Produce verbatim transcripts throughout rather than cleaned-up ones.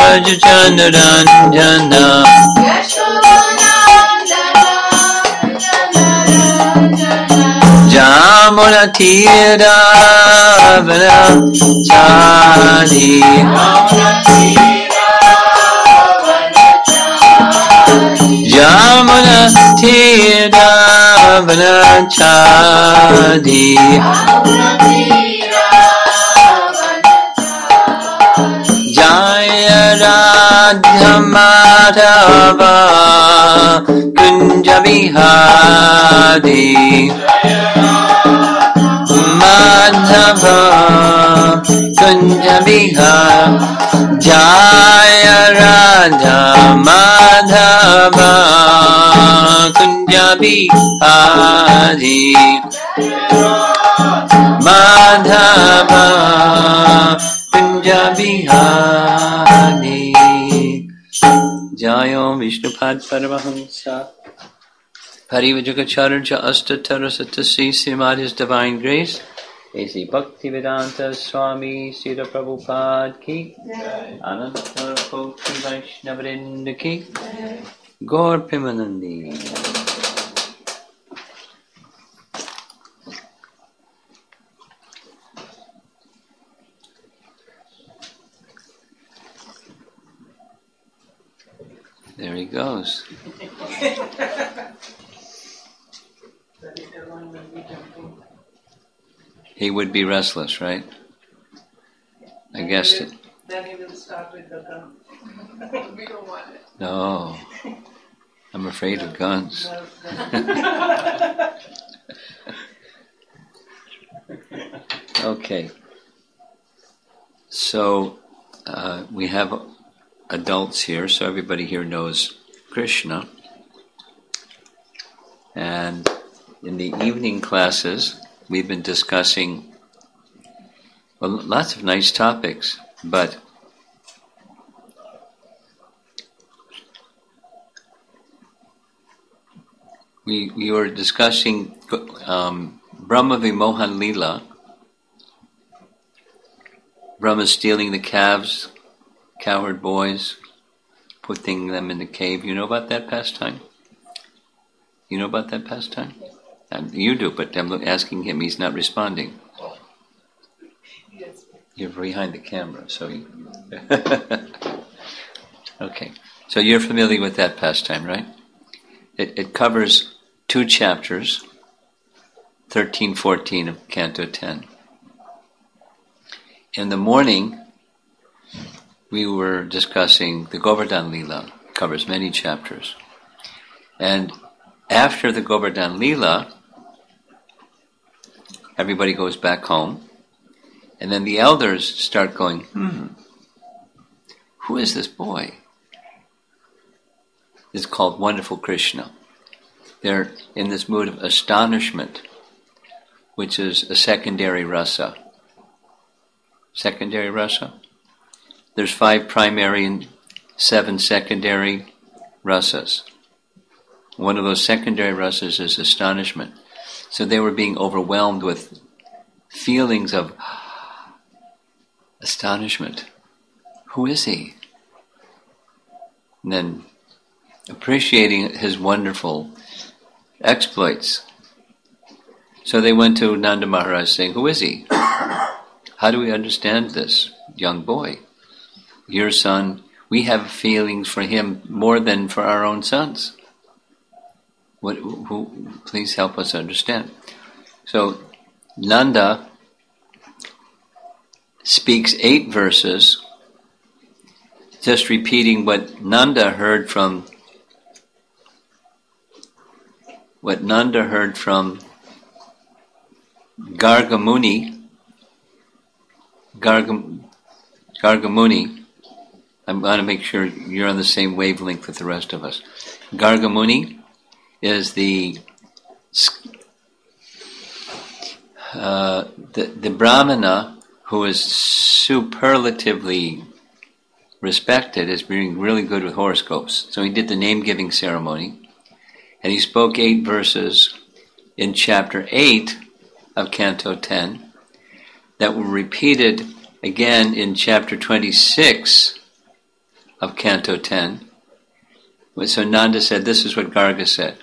Chandaranjana Jamuna Tira Vanachari Jamuna Tira Vanachari Jaya Radha Madhava Kunja Vihari Madhava Kunja Vihari Jaya Radha Madhava Kunja Vihari Madhava Kunja Vihari Jayo Vishnupad Paramahamsa Parivajagacharya Astatara Satasi Srimad Divine Grace A C Bhaktivedanta Swami Srila Prabhupada Ki Ananta Koti Vaishnavrinda Ki Gaur Pimanandi. There he goes. He would be restless, right? I guessed it. Then he will start with the gun. We don't want it. No, I'm afraid of guns. Okay. So uh, we have adults here, so everybody here knows Krishna. And in the evening classes, we've been discussing well, lots of nice topics, but we we were discussing um, Brahma Vimohan Leela, Brahma stealing the calves, cowherd boys, putting them in the cave. You know about that pastime? You know about that pastime? And you do, but I'm asking him. He's not responding. You're behind the camera, so you... Okay. So you're familiar with that pastime, right? It, it covers two chapters, thirteen, fourteen of Canto ten. In the morning, we were discussing the Govardhan Leela. It covers many chapters. And after the Govardhan Leela, everybody goes back home. And then the elders start going, hmm, who is this boy? It's called Wonderful Krishna. They're in this mood of astonishment, which is a secondary rasa. Secondary rasa? There's five primary and seven secondary rasas. One of those secondary rasas is astonishment. So they were being overwhelmed with feelings of astonishment. Who is he? And then appreciating his wonderful exploits. So they went to Nanda Maharaj saying, who is he? How do we understand this young boy? Your son, we have feelings for him more than for our own sons. What, who, please help us understand. So Nanda speaks eight verses, just repeating what Nanda heard from what Nanda heard from Gargamuni. Gargam, Gargamuni. I'm going to make sure you're on the same wavelength with the rest of us. Gargamuni is the uh, the, the Brahmana who is superlatively respected as being really good with horoscopes. So he did the name-giving ceremony, and he spoke eight verses in chapter eight of Canto ten that were repeated again in chapter twenty-six Canto ten. So Nanda said, this is what Garga said.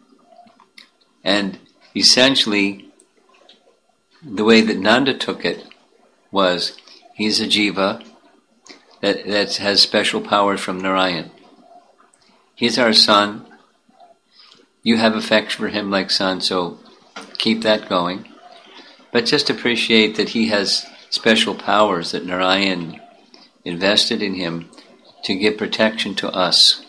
And essentially, the way that Nanda took it was, he's a jiva that, that has special powers from Narayan. He's our son. You have affection for him like son, so keep that going. But just appreciate that he has special powers that Narayan invested in him to give protection to us.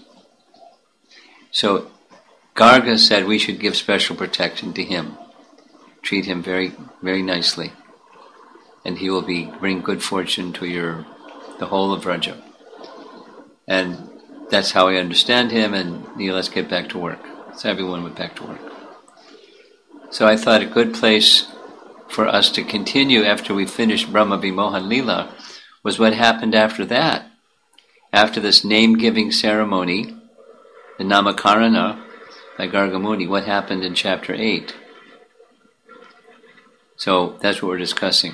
So Garga said we should give special protection to him. Treat him very, very nicely. And he will be bring good fortune to your the whole of Vraja. And that's how I understand him, and you know, let's get back to work. So everyone went back to work. So I thought a good place for us to continue after we finished Brahma Vimohan Lila was what happened after that. After this name-giving ceremony, the Namakarana by Garga Muni, what happened in chapter eight. So that's what we're discussing.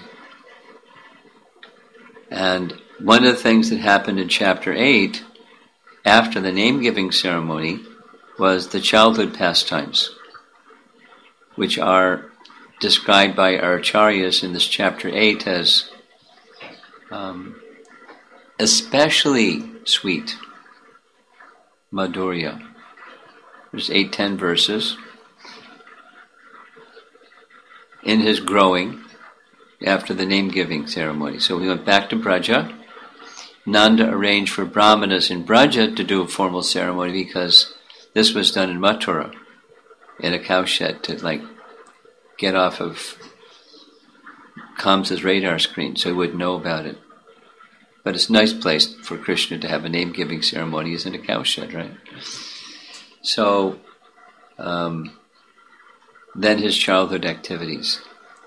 And one of the things that happened in chapter eight, after the name-giving ceremony, was the childhood pastimes, which are described by our acharyas in this chapter eight as um, especially sweet, madhurya. There's eight, ten verses. In his growing, after the name-giving ceremony. So we went back to Braja. Nanda arranged for brahmanas in Braja to do a formal ceremony because this was done in Mathura, in a cowshed, to like get off of Kamsa's radar screen so he would know about it. But it's a nice place for Krishna to have a name-giving ceremony, is in a cowshed, right? So, um, then his childhood activities.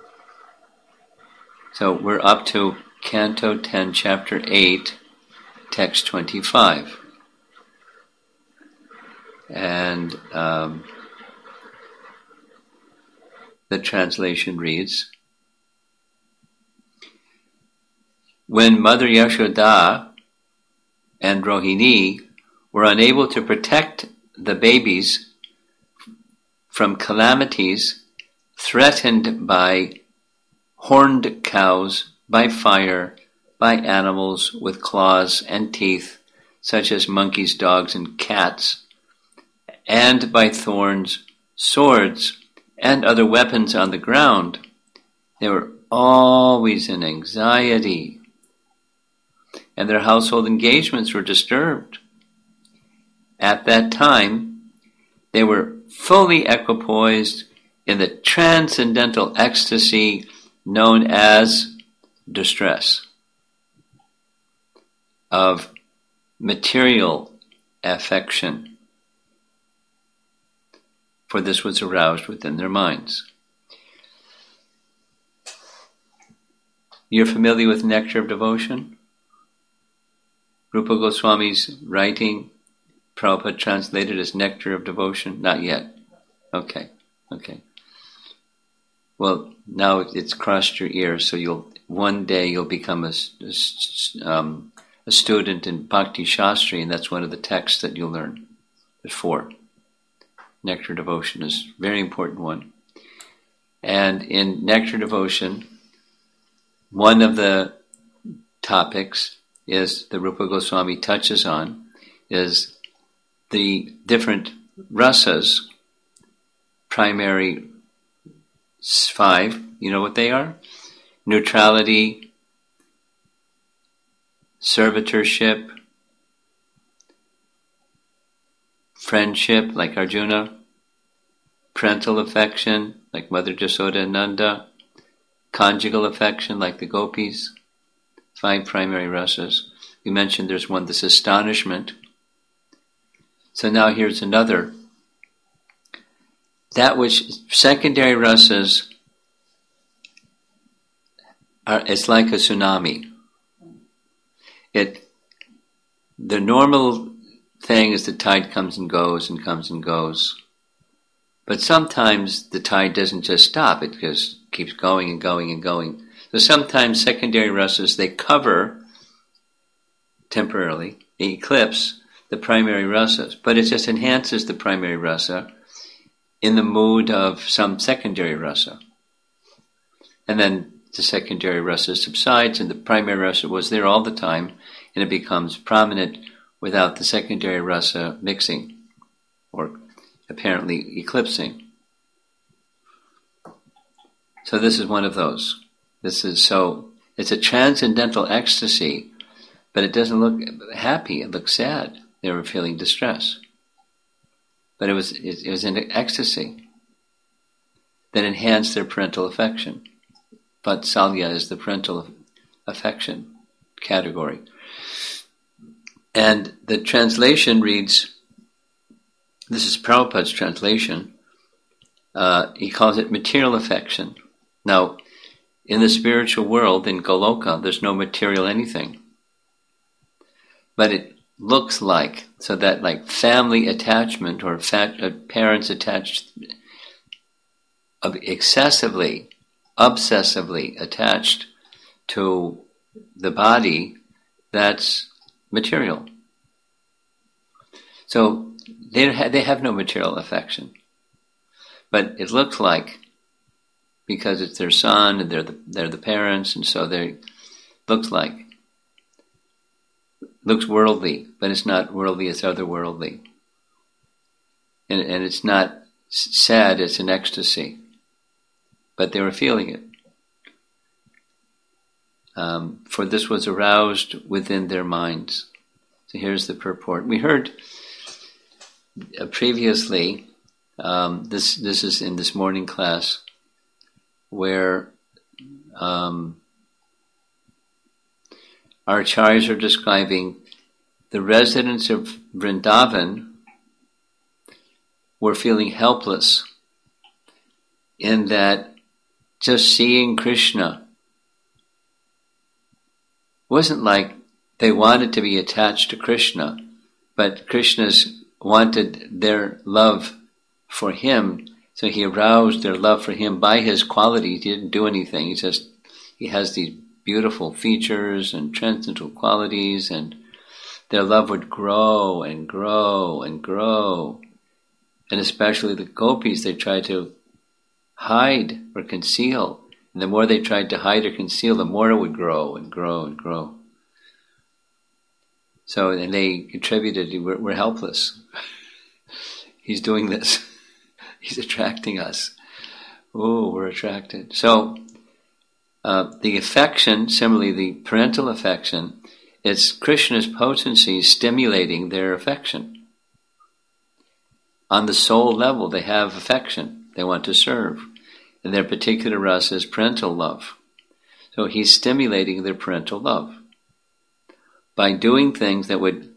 So we're up to Canto ten, Chapter eight, Text twenty-five. And um, the translation reads, when Mother Yashoda and Rohini were unable to protect the babies from calamities threatened by horned cows, by fire, by animals with claws and teeth, such as monkeys, dogs, and cats, and by thorns, swords, and other weapons on the ground, they were always in anxiety, and their household engagements were disturbed. At that time, they were fully equipoised in the transcendental ecstasy known as distress of material affection, for this was aroused within their minds. You're familiar with Nectar of Devotion? Rupa Goswami's writing, Prabhupada translated as Nectar of Devotion? Not yet. Okay, okay. Well, now it's crossed your ears, so you'll one day you'll become a, a, um, a student in Bhakti Shastri, and that's one of the texts that you'll learn. There's four. Nectar Devotion is a very important one. And in Nectar Devotion, one of the topics is the Rupa Goswami touches on is the different rasas, primary five. You know what they are? Neutrality, servitorship, friendship, like Arjuna, parental affection, like Mother Jasoda and Nanda, conjugal affection, like the gopis, five primary rasas. We mentioned there's one, this astonishment. So now here's another. That which secondary rasas are, it's like a tsunami. It, the normal thing is the tide comes and goes and comes and goes. But sometimes the tide doesn't just stop, it just keeps going and going and going. So sometimes secondary rasas, they cover temporarily, eclipse the primary rasas, but it just enhances the primary rasa in the mood of some secondary rasa. And then the secondary rasa subsides, and the primary rasa was there all the time, and it becomes prominent without the secondary rasa mixing or apparently eclipsing. So this is one of those. This is so, it's a transcendental ecstasy, but it doesn't look happy, it looks sad. They were feeling distress. But it was it, it was an ecstasy that enhanced their parental affection. Vatsalya is the parental affection category. And the translation reads, this is Prabhupada's translation, uh, he calls it material affection. Now, in the spiritual world, in Goloka, there's no material anything. But it looks like, so that like family attachment or fat, uh, parents attached, uh, excessively, obsessively attached to the body, that's material. So they ha- they have no material affection. But it looks like, because it's their son and they're the, they're the parents, and so they looks like, looks worldly, but it's not worldly, it's otherworldly. And, and it's not sad, it's an ecstasy. But they were feeling it. Um, for this was aroused within their minds. So here's the purport. We heard uh, previously, um, this this is in this morning class, where um, our acharyas are describing the residents of Vrindavan were feeling helpless in that just seeing Krishna wasn't like they wanted to be attached to Krishna, but Krishna's wanted their love for him, so he aroused their love for him by his qualities. He didn't do anything. He just, he has these beautiful features and transcendental qualities, and their love would grow and grow and grow. And especially the gopis, they tried to hide or conceal. And the more they tried to hide or conceal, the more it would grow and grow and grow. So, and they contributed, we're, we're helpless. He's doing this. He's attracting us. Oh, we're attracted. So, uh, the affection, similarly the parental affection, it's Krishna's potency stimulating their affection. On the soul level, they have affection. They want to serve. And their particular rasa is parental love. So he's stimulating their parental love by doing things that would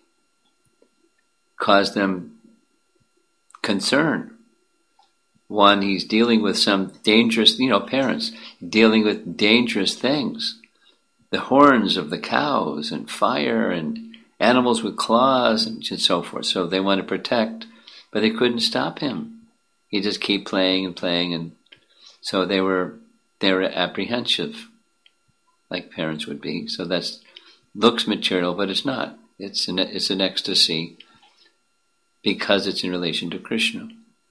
cause them concern. One, he's dealing with some dangerous, you know, parents, dealing with dangerous things. The horns of the cows and fire and animals with claws and so forth. So they want to protect, but they couldn't stop him. He just keep playing and playing, and so they were they were apprehensive, like parents would be. So that's looks material, but it's not. It's an it's an ecstasy because it's in relation to Krishna.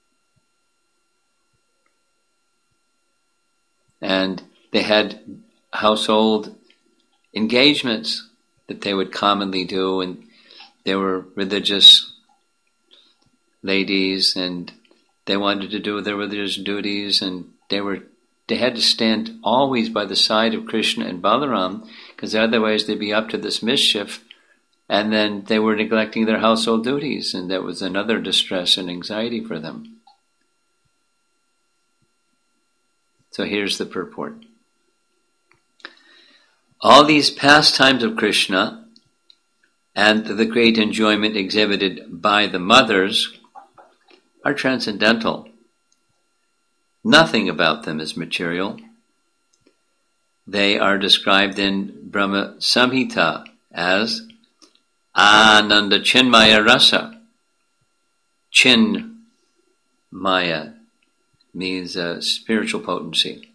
And they had household engagements that they would commonly do, and they were religious ladies, and they wanted to do their religious duties, and they were they had to stand always by the side of Krishna and Balaram, because otherwise they'd be up to this mischief, and then they were neglecting their household duties, and that was another distress and anxiety for them. So here's the purport. All these pastimes of Krishna and the great enjoyment exhibited by the mothers are transcendental. Nothing about them is material. They are described in Brahma Samhita as Ananda Chinmaya Rasa. Chinmaya means uh, spiritual potency.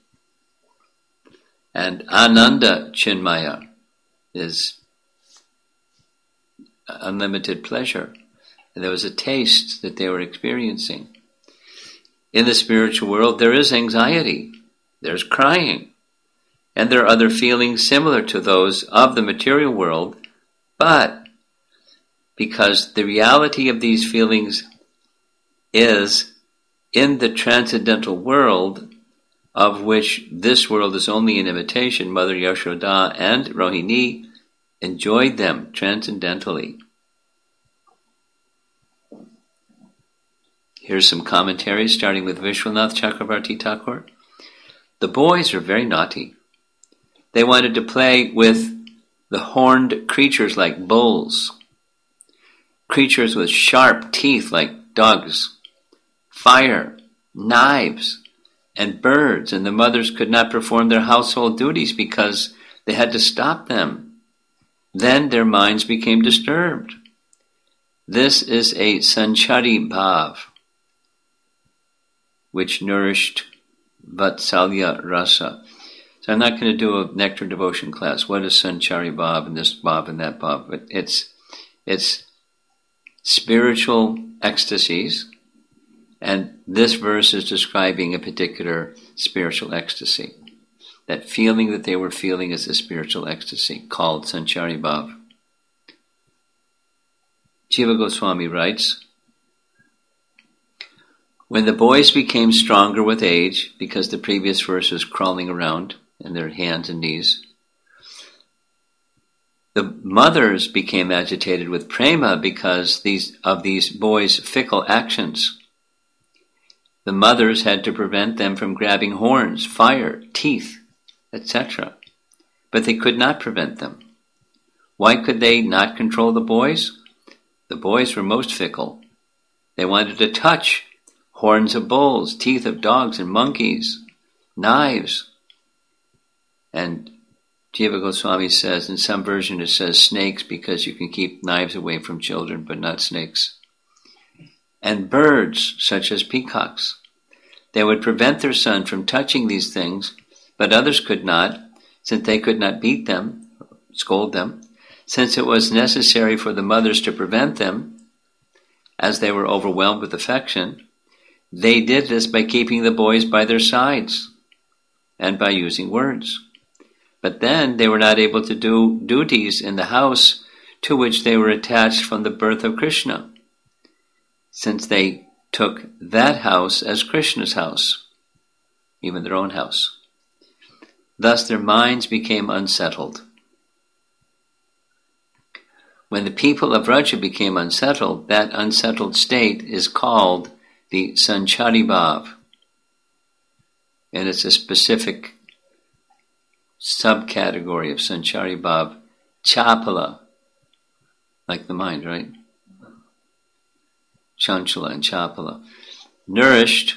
And Ananda Chinmaya is unlimited pleasure. And there was a taste that they were experiencing. In the spiritual world, there is anxiety, there's crying, and there are other feelings similar to those of the material world, but because the reality of these feelings is in the transcendental world, of which this world is only an imitation, Mother Yashoda and Rohini enjoyed them transcendentally. Here's some commentaries, starting with Vishwanath Chakravarti Thakur. The boys were very naughty. They wanted to play with the horned creatures like bulls, creatures with sharp teeth like dogs, fire, knives, and birds, and the mothers could not perform their household duties because they had to stop them. Then their minds became disturbed. This is a sanchari bhav, which nourished Vatsalya rasa. So I'm not going to do a nectar devotion class. What is sanchari bhav and this bhav and that bhav? But it's it's spiritual ecstasies, and this verse is describing a particular spiritual ecstasy. That feeling that they were feeling is a spiritual ecstasy called sanchari bhav. Jiva Goswami writes, when the boys became stronger with age, because the previous verse was crawling around in their hands and knees, the mothers became agitated with prema because these of these boys' fickle actions. The mothers had to prevent them from grabbing horns, fire, teeth, et cetera. But they could not prevent them. Why could they not control the boys? The boys were most fickle. They wanted to touch horns of bulls, teeth of dogs and monkeys, knives. And Jiva Goswami says, in some version it says snakes, because you can keep knives away from children, but not snakes. And birds, such as peacocks. They would prevent their son from touching these things, but others could not, since they could not beat them, scold them, since it was necessary for the mothers to prevent them, as they were overwhelmed with affection. They did this by keeping the boys by their sides and by using words. But then they were not able to do duties in the house to which they were attached from the birth of Krishna, since they took that house as Krishna's house, even their own house. Thus their minds became unsettled. When the people of Vraja became unsettled, that unsettled state is called the sanchari bhav, and it's a specific subcategory of sanchari bhav, chapala, like the mind, right? Chanchala and chapala, nourished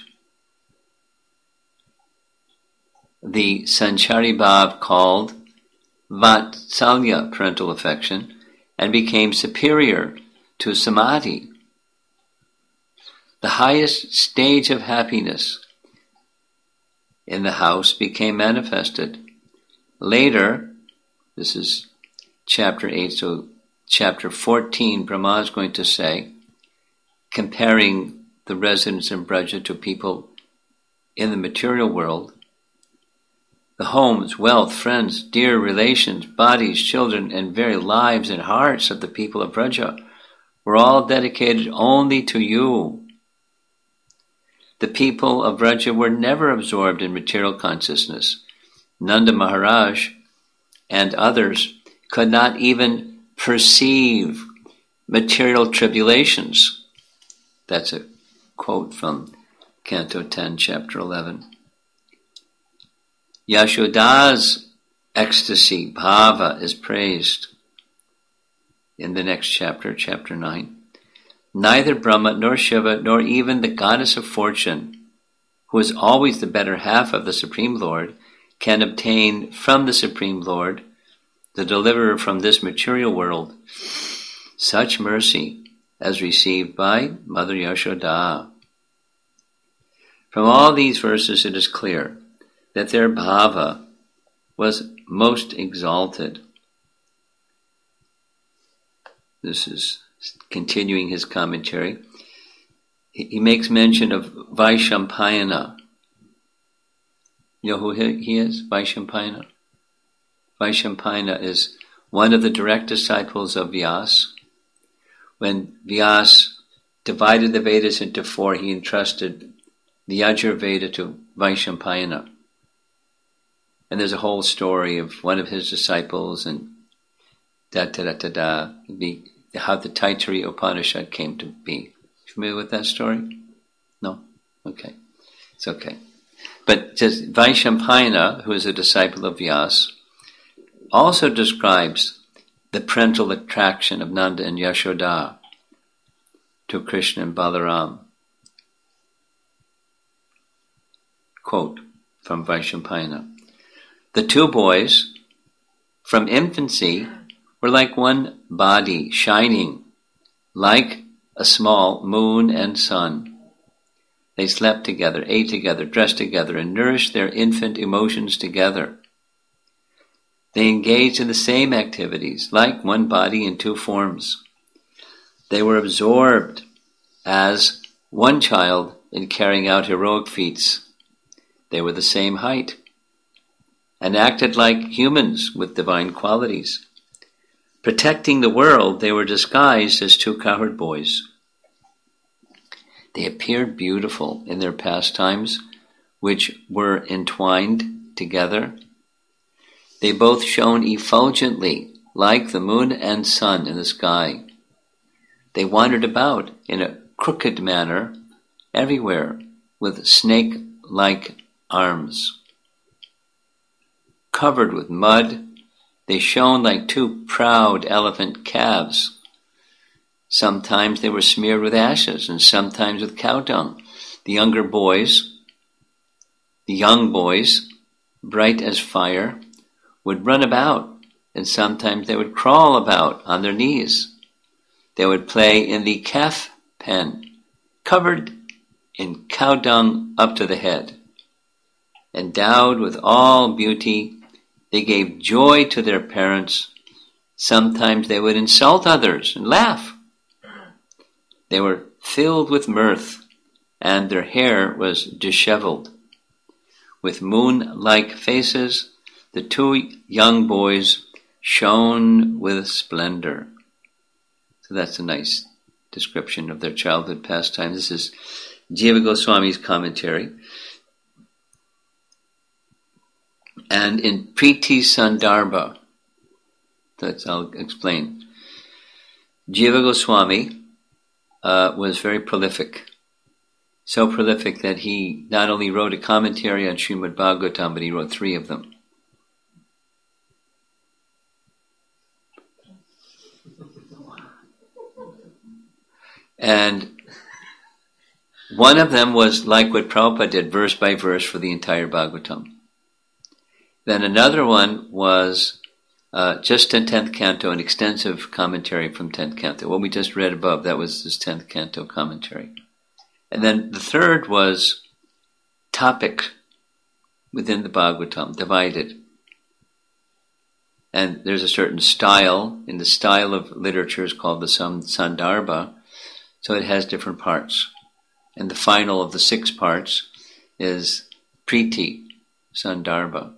the sanchari bhav called vatsalya, parental affection, and became superior to samadhi. The highest stage of happiness in the house became manifested. Later, this is chapter eight, so chapter fourteen, Brahma is going to say, comparing the residents in Braja to people in the material world, the homes, wealth, friends, dear relations, bodies, children, and very lives and hearts of the people of Braja were all dedicated only to you. The people of Braja were never absorbed in material consciousness. Nanda Maharaj and others could not even perceive material tribulations. That's a quote from Canto ten, Chapter eleven. Yashoda's ecstasy, bhava, is praised in the next chapter, Chapter nine. Neither Brahma nor Shiva nor even the goddess of fortune, who is always the better half of the Supreme Lord, can obtain from the Supreme Lord, the deliverer from this material world, such mercy as received by Mother Yashoda. From all these verses it is clear that their bhava was most exalted. this is continuing his commentary. He, he makes mention of Vaishampayana. You know who he is? Vaishampayana. Vaishampayana is one of the direct disciples of Vyasa. When Vyasa divided the Vedas into four, he entrusted the Yajurveda to Vaishampayana. And there's a whole story of one of his disciples and da da da da da, the, how the Taittiriya Upanishad came to be. Familiar with that story? No? Okay. It's okay. But just Vaishampayana, who is a disciple of Vyasa, also describes the parental attraction of Nanda and Yashoda to Krishna and Balaram. Quote from Vaishampayana. The two boys, from infancy, were like one body, shining like a small moon and sun. They slept together, ate together, dressed together, and nourished their infant emotions together. They engaged in the same activities, like one body in two forms. They were absorbed as one child in carrying out heroic feats. They were the same height and acted like humans with divine qualities. Protecting the world, they were disguised as two cowherd boys. They appeared beautiful in their pastimes, which were entwined together. They both shone effulgently, like the moon and sun in the sky. They wandered about in a crooked manner everywhere, with snake-like arms. Covered with mud, they shone like two proud elephant calves. Sometimes they were smeared with ashes, and sometimes with cow dung. The younger boys, the young boys, bright as fire, would run about, and sometimes they would crawl about on their knees. They would play in the calf pen, covered in cow dung up to the head. Endowed with all beauty, they gave joy to their parents. Sometimes they would insult others and laugh. They were filled with mirth, and their hair was disheveled. With moon-like faces, the two young boys shone with splendor. So that's a nice description of their childhood pastimes. This is Jiva Goswami's commentary. And in Priti Sandarbha, that's, I'll explain. Jiva Goswami uh, was very prolific. So prolific that he not only wrote a commentary on Srimad Bhagavatam, but he wrote three of them. And one of them was like what Prabhupada did, verse by verse for the entire Bhagavatam. Then another one was uh, just in tenth canto, an extensive commentary from tenth canto. What we just read above, that was his tenth canto commentary. And then the third was topic within the Bhagavatam, divided. And there's a certain style, in the style of literature is called the Sandarbha, so it has different parts. And the final of the six parts is Priti Sandarbha.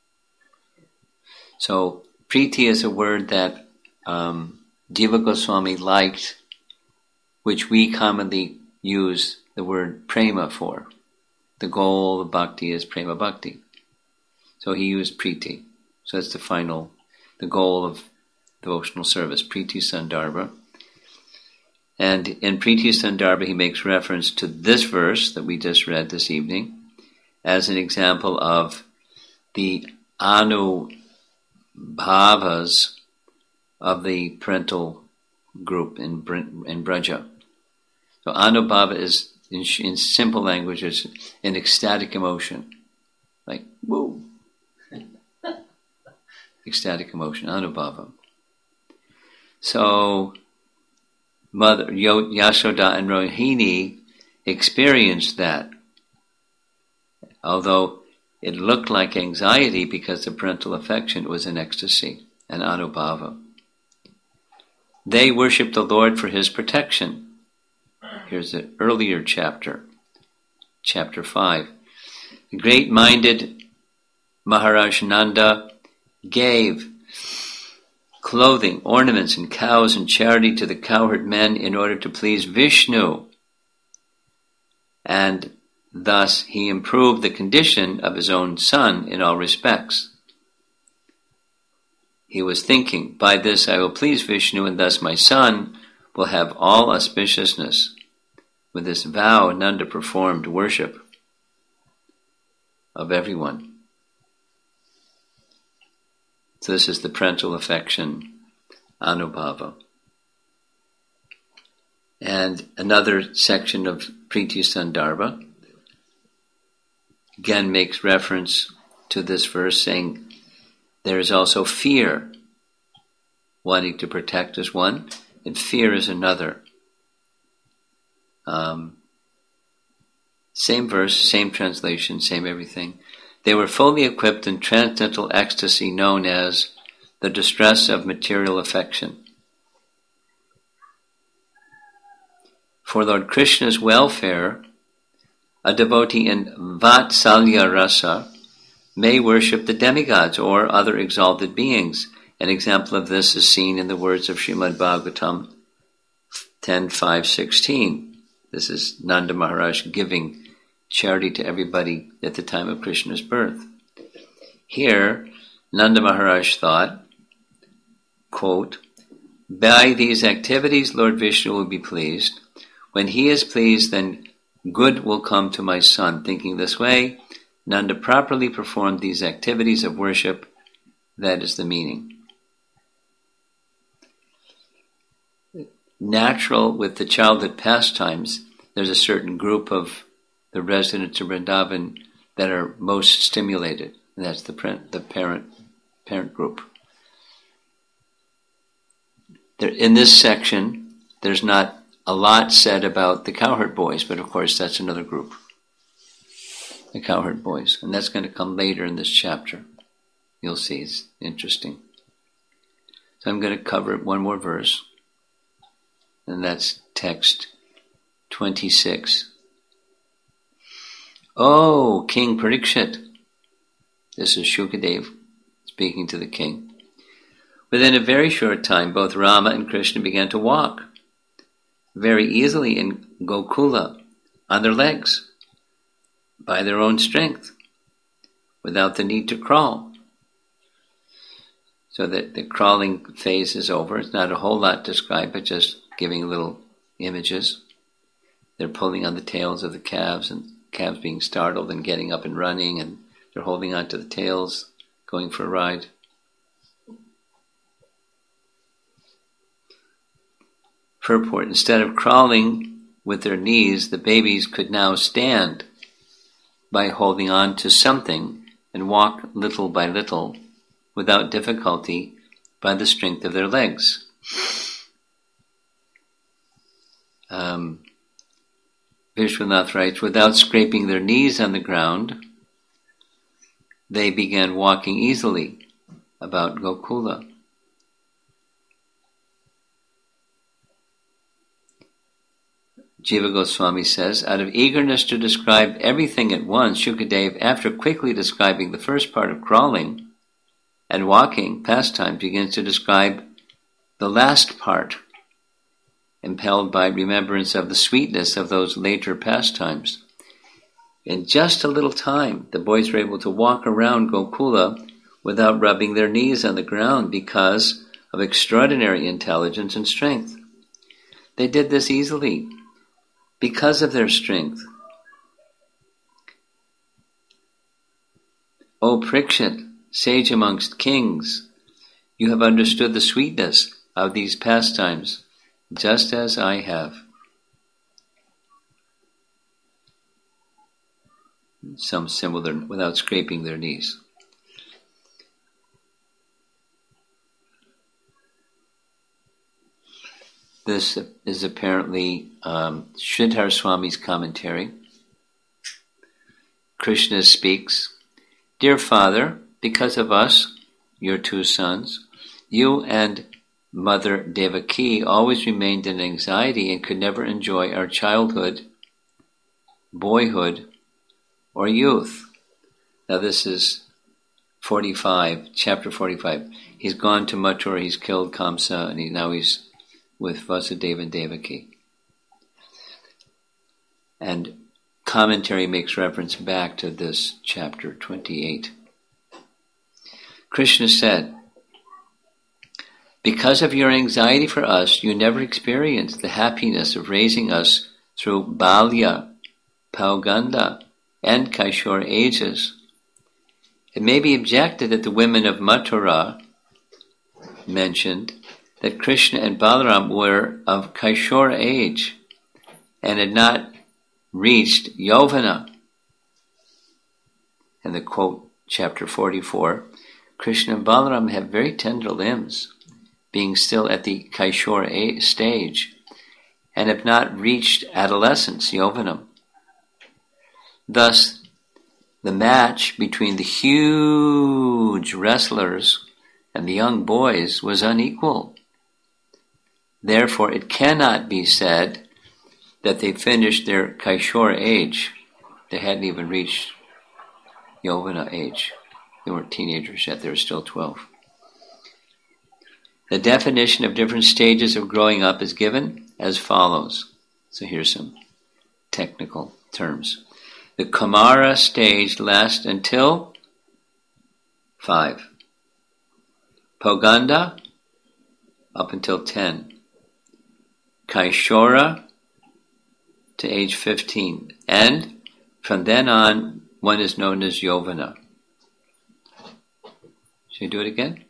So Priti is a word that um, Jiva Goswami liked, which we commonly use the word prema for. The goal of bhakti is prema bhakti. So he used Priti. So that's the final, the goal of devotional service, Priti Sandarbha. And in Priti Sandarbha he makes reference to this verse that we just read this evening as an example of the anu bhavas of the parental group in in Braja. So anubhava is, in, in simple language, is an ecstatic emotion, like woo, ecstatic emotion, anubhava. So Mother Yashoda and Rohini experienced that, although it looked like anxiety because the parental affection was an ecstasy, an anubhava. they worship the Lord for his protection. Here's the earlier chapter, chapter five. The great-minded Maharaj Nanda gave clothing, ornaments, and cows in charity to the cowherd men in order to please Vishnu. And thus he improved the condition of his own son in all respects. He was thinking, by this I will please Vishnu, and thus my son will have all auspiciousness. With this vow, Nanda performed worship of everyone. So this is the parental affection, Anubhava. And another section of Priti Sandarbha again makes reference to this verse, saying there is also fear. Wanting to protect is one, and fear is another. Um, same verse, same translation, same everything. They were fully equipped in transcendental ecstasy known as the distress of material affection. For Lord Krishna's welfare, a devotee in Vatsalya Rasa may worship the demigods or other exalted beings. An example of this is seen in the words of Srimad Bhagavatam ten five sixteen. This is Nanda Maharaj giving charity to everybody at the time of Krishna's birth. Here, Nanda Maharaj thought, quote, by these activities Lord Vishnu will be pleased. When he is pleased, then good will come to my son. Thinking this way, Nanda properly performed these activities of worship. That is the meaning. Natural with the childhood pastimes, there's a certain group of the residents of Vrindavan that are most stimulated, and that's the parent, the parent, parent group. There, in this section, there's not a lot said about the cowherd boys, but of course that's another group, the cowherd boys, and that's going to come later in this chapter. You'll see, it's interesting. So I'm going to cover one more verse, and that's text twenty-six. Oh, King Parikshit. This is Shukadev speaking to the king. Within a very short time, both Rama and Krishna began to walk very easily in Gokula on their legs, by their own strength, without the need to crawl. So that the crawling phase is over. It's not a whole lot described, but just giving little images. They're pulling on the tails of the calves, and calves being startled and getting up and running, and they're holding on to the tails, going for a ride. Purport: instead of crawling with their knees, the babies could now stand by holding on to something and walk little by little without difficulty by the strength of their legs. Um, Vishwanath writes, without scraping their knees on the ground, they began walking easily about Gokula. Jiva Goswami says, out of eagerness to describe everything at once, Shukadev, after quickly describing the first part of crawling and walking pastime, begins to describe the last part, impelled by remembrance of the sweetness of those later pastimes. In just a little time, the boys were able to walk around Gokula without rubbing their knees on the ground because of extraordinary intelligence and strength. They did this easily because of their strength. O Parikshit, sage amongst kings, you have understood the sweetness of these pastimes, just as I have. Some similar, without scraping their knees. This is apparently um, Sridhar Swami's commentary. Krishna speaks, Dear Father, because of us, your two sons, you and Mother Devaki always remained in anxiety and could never enjoy our childhood, boyhood, or youth. Now this is forty-five, chapter forty-five. He's gone to Mathura, he's killed Kamsa, and he, now he's with Vasudeva and Devaki. And commentary makes reference back to this chapter twenty-eight. Krishna said, "Because of your anxiety for us, you never experienced the happiness of raising us through Balya, Pauganda, and Kaishor ages. It may be objected that the women of Mathura mentioned that Krishna and Balaram were of Kaishor age and had not reached Yovana." And the quote, chapter forty-four, Krishna and Balaram have very tender limbs, being still at the Kaishor stage, and have not reached adolescence, Yovanam. Thus, the match between the huge wrestlers and the young boys was unequal. Therefore, it cannot be said that they finished their Kaishor age. They hadn't even reached Yovana age. They weren't teenagers yet, they were still twelve. The definition of different stages of growing up is given as follows. So here's some technical terms. The Kumara stage lasts until five. Pauganda, up until ten. Kaishora, to age fifteen. And from then on, one is known as Yovana. Should I do it again?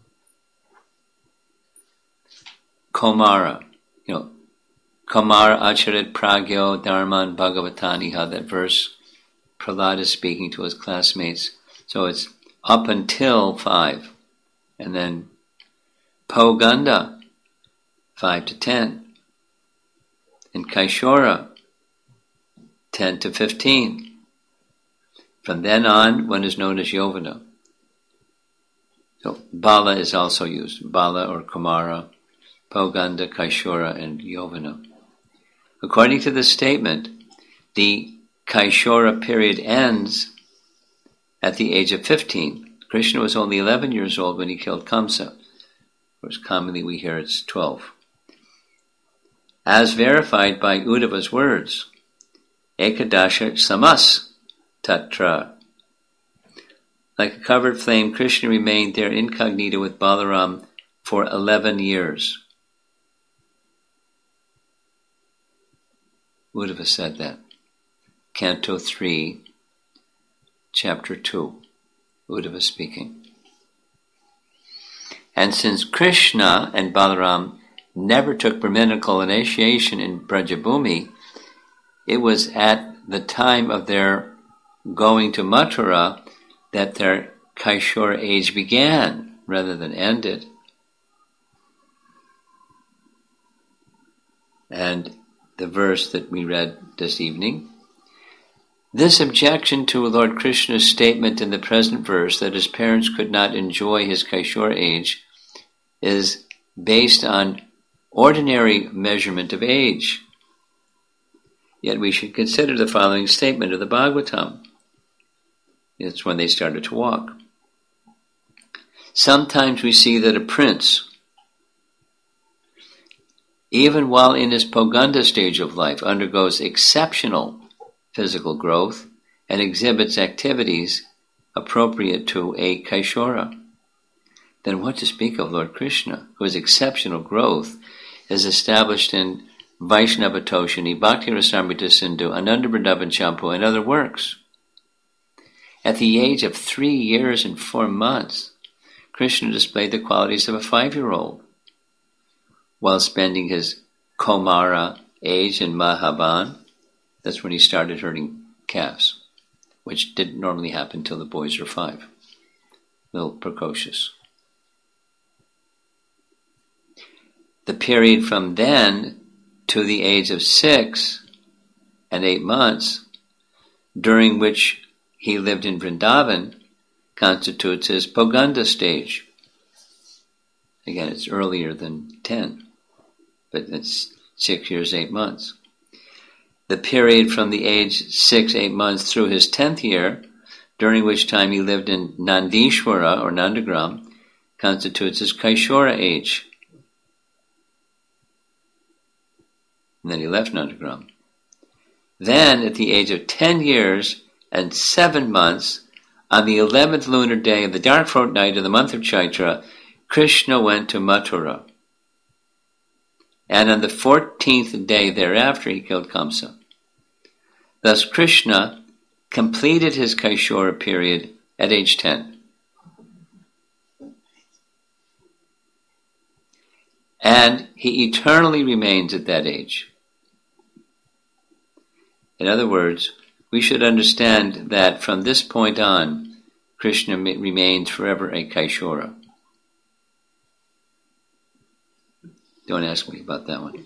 Komara, you know, Kamara Acharit Pragyo Dharman Bhagavatani, how that verse, Prahlad is speaking to his classmates. So it's up until five. And then Pauganda, five to ten. And Kaishora, ten to fifteen. From then on, one is known as Yovana. So Bala is also used, Bala or Kumara, Pauganda, Kaishora, and Yovana. According to this statement, the Kaishora period ends at the age of fifteen. Krishna was only eleven years old when he killed Kamsa. Of course, commonly we hear it's twelve. As verified by Uddhava's words, Ekadasha Samas Tatra. Like a covered flame, Krishna remained there incognito with Balaram for eleven years. Uddhava said that. Canto three, Chapter two, Uddhava speaking. And since Krishna and Balaram never took brahminical initiation in Brajabhumi, it was at the time of their going to Mathura that their Kaishor age began, rather than ended. And the verse that we read this evening, this objection to Lord Krishna's statement in the present verse that his parents could not enjoy his Kaishor age is based on ordinary measurement of age. Yet we should consider the following statement of the Bhagavatam. It's when they started to walk. Sometimes we see that a prince, even while in his Pauganda stage of life, undergoes exceptional physical growth and exhibits activities appropriate to a Kaishora. Then what to speak of Lord Krishna, whose exceptional growth is established in Vaishnava Toshini, Bhakti Rasamrita Sindhu, Ananda Vrindavan Champu, and other works. At the age of three years and four months, Krishna displayed the qualities of a five-year-old, while spending his Komara age in Mahaban. That's when he started herding calves, which didn't normally happen until the boys were five. A little precocious. The period from then to the age of six and eight months, during which he lived in Vrindavan, constitutes his Pauganda stage. Again, it's earlier than ten, but it's six years, eight months. The period from the age six, eight months through his tenth year, during which time he lived in Nandishwara or Nandagram, constitutes his Kaishora age. And then he left Nandagram. Then, at the age of ten years and seven months, on the eleventh lunar day of the dark fortnight of the month of Chaitra, Krishna went to Mathura. And on the fourteenth day thereafter, he killed Kamsa. Thus, Krishna completed his Kaishora period at age ten. And he eternally remains at that age. In other words, we should understand that from this point on, Krishna remains forever a Kaishora. Don't ask me about that one.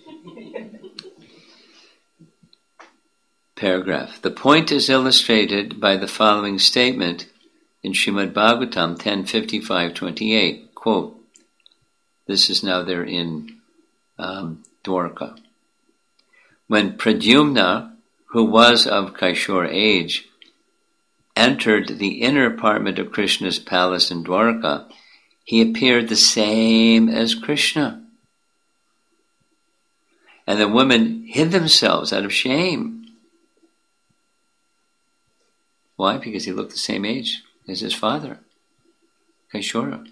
Paragraph. The point is illustrated by the following statement in Srimad Bhagavatam ten fifty-five twenty-eight. Quote, this is now there in um, Dwarka. When Pradyumna, who was of Kaishora age, entered the inner apartment of Krishna's palace in Dwarka, he appeared the same as Krishna. And the women hid themselves out of shame. Why? Because he looked the same age as his father, Kaishora.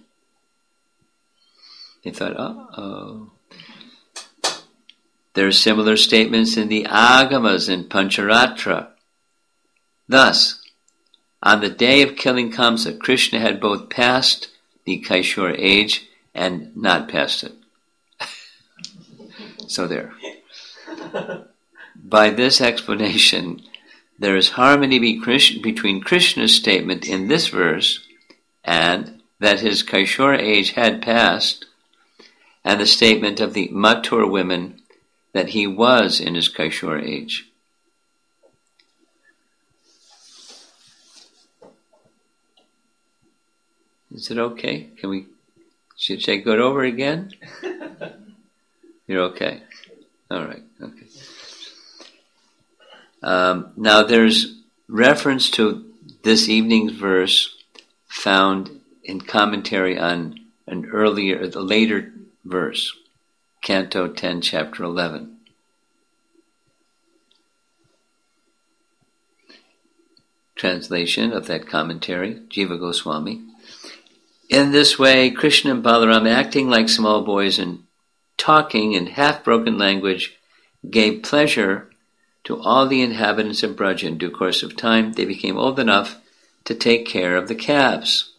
They thought, uh-oh. There are similar statements in the Agamas in Pancharatra. Thus, on the day of killing Kamsa, Krishna had both passed the Kaishora age and not passed it. So there. By this explanation, there is harmony between Krishna's statement in this verse and that his Kaishora age had passed, and the statement of the Mathura women that he was in his Kaishora age. Is it okay? Can we, should I go over again? You're okay. All right, okay. Um, now there's reference to this evening's verse found in commentary on an earlier, the later verse, Canto ten, Chapter eleven. Translation of that commentary, Jiva Goswami. In this way, Krishna and Balaram, acting like small boys and talking in half-broken language, gave pleasure to all the inhabitants of Braja. In due course of time, they became old enough to take care of the calves.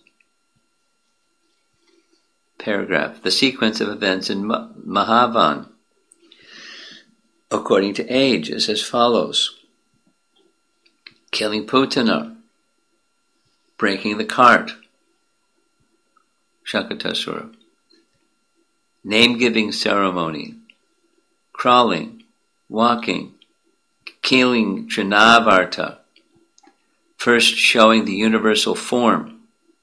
Paragraph. The sequence of events in Mahavan, according to age, is as follows. Killing Putana, breaking the cart, Shakatasura, name-giving ceremony, crawling, walking, killing Trinavarta, first showing the universal form,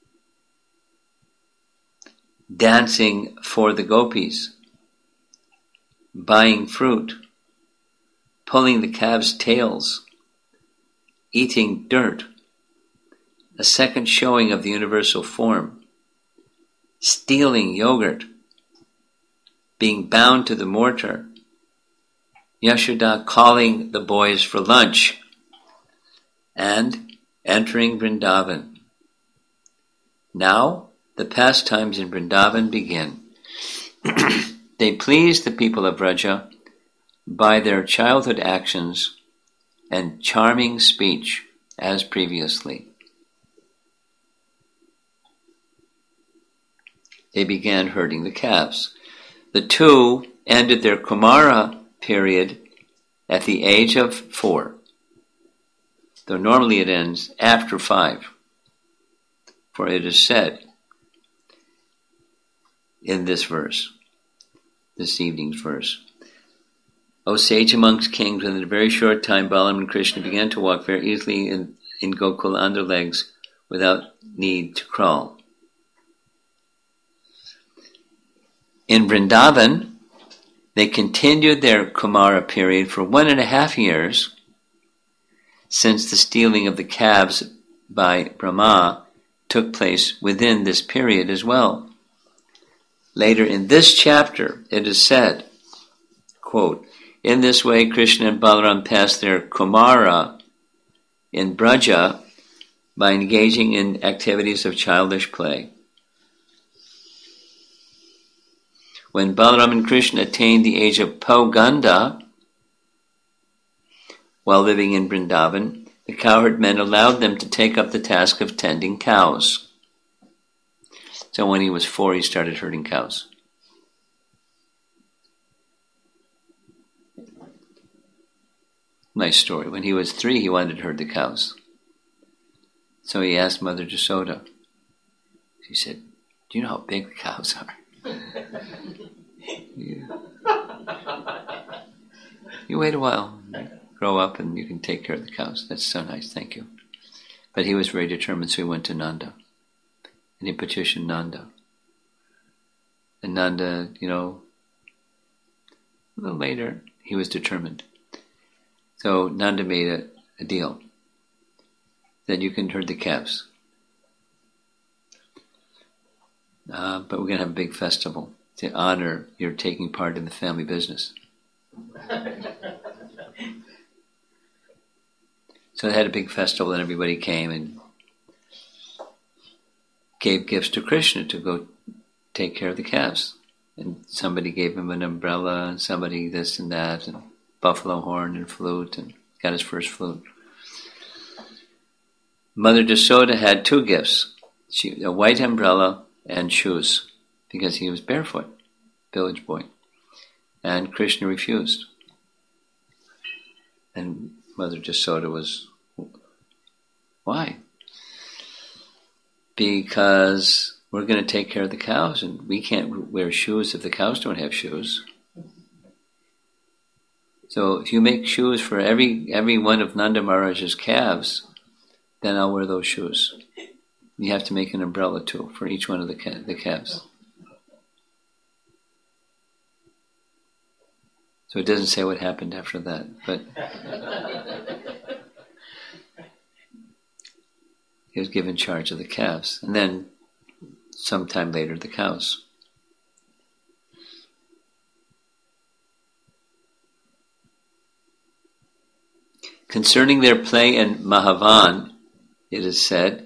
dancing for the gopis, buying fruit, pulling the calves' tails, eating dirt, a second showing of the universal form, stealing yogurt, being bound to the mortar, Yashoda calling the boys for lunch, and entering Vrindavan. Now, the pastimes in Vrindavan begin. They please the people of Vraja by their childhood actions and charming speech, as previously. They began herding the calves. The two ended their Kumara period at the age of four, though normally it ends after five. For it is said in this verse, this evening's verse, O sage amongst kings, within a very short time Balaram and Krishna began to walk very easily in, in Gokula on their legs without need to crawl. In Vrindavan, they continued their Kumara period for one and a half years, since the stealing of the calves by Brahma took place within this period as well. Later in this chapter, it is said, quote, in this way Krishna and Balaram passed their Kumara in Braja by engaging in activities of childish play. When Balaram and Krishna attained the age of Pauganda, while living in Vrindavan, the cowherd men allowed them to take up the task of tending cows. So when he was four, he started herding cows. Nice story. When he was three, he wanted to herd the cows. So he asked Mother Jasoda. She said, do you know how big the cows are? you, you wait a while, grow up, and you can take care of the cows. That's so nice, thank you. But he was very determined, so he went to Nanda. And he petitioned Nanda. And Nanda, you know, a little later, he was determined. So Nanda made a, a deal that you can herd the calves. Uh, but we're going to have a big festival to honor your taking part in the family business. So they had a big festival and everybody came and gave gifts to Krishna to go take care of the calves. And somebody gave him an umbrella, and somebody this and that, and buffalo horn and flute, and got his first flute. Mother Jasoda had two gifts, she, a white umbrella and shoes, because he was barefoot, village boy. And Krishna refused. And Mother Jasoda was, why? Because we're going to take care of the cows, and we can't wear shoes if the cows don't have shoes. So if you make shoes for every every one of Nanda Maharaj's calves, then I'll wear those shoes. You have to make an umbrella too for each one of the ca- the calves. So it doesn't say what happened after that, but he was given charge of the calves, and then sometime later the cows. Concerning their play in Mahavan, it is said,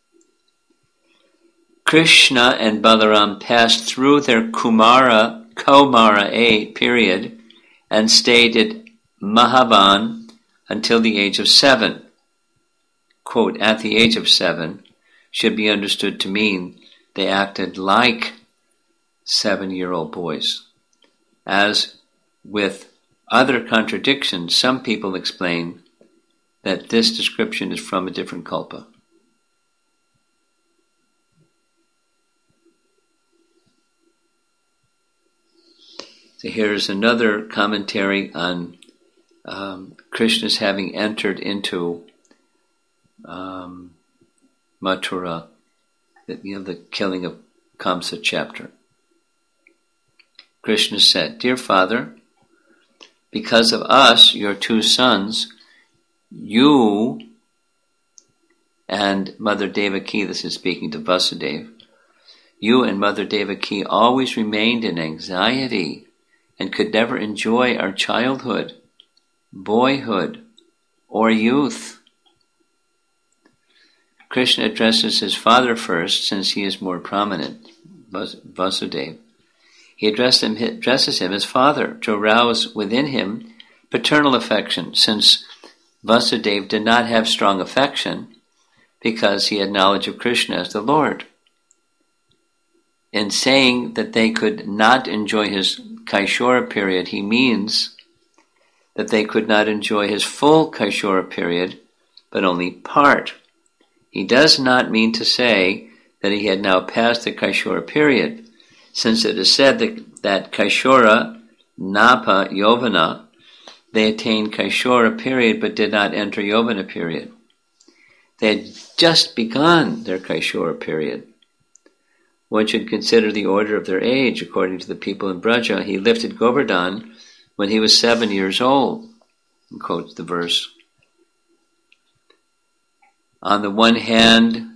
Krishna and Balaram passed through their Kumara, Kaumara A period and stayed at Mahavan until the age of seven. Quote, at the age of seven should be understood to mean they acted like seven-year-old boys. As with other contradictions, some people explain that this description is from a different kalpa. So here's another commentary on um, Krishna's having entered into um, Mathura, the, you know, the killing of Kamsa chapter. Krishna said, Dear Father, because of us, your two sons, you and Mother Devaki, this is speaking to Vasudeva, you and Mother Devaki always remained in anxiety and could never enjoy our childhood, boyhood, or youth. Krishna addresses his father first, since he is more prominent, Vasudeva. He addressed him, addresses him as father to arouse within him paternal affection, since Vasudeva did not have strong affection because he had knowledge of Krishna as the Lord. In saying that they could not enjoy his Kaishora period, he means that they could not enjoy his full Kaishora period, but only part. He does not mean to say that he had now passed the Kaishora period, since it is said that, that Kaishora, Napa, Yovana, they attained Kaishora period but did not enter Yovana period. They had just begun their Kaishora period one should consider the order of their age according to the people in Braja. He lifted Govardhan when he was seven years old, and quotes the verse. On the one hand,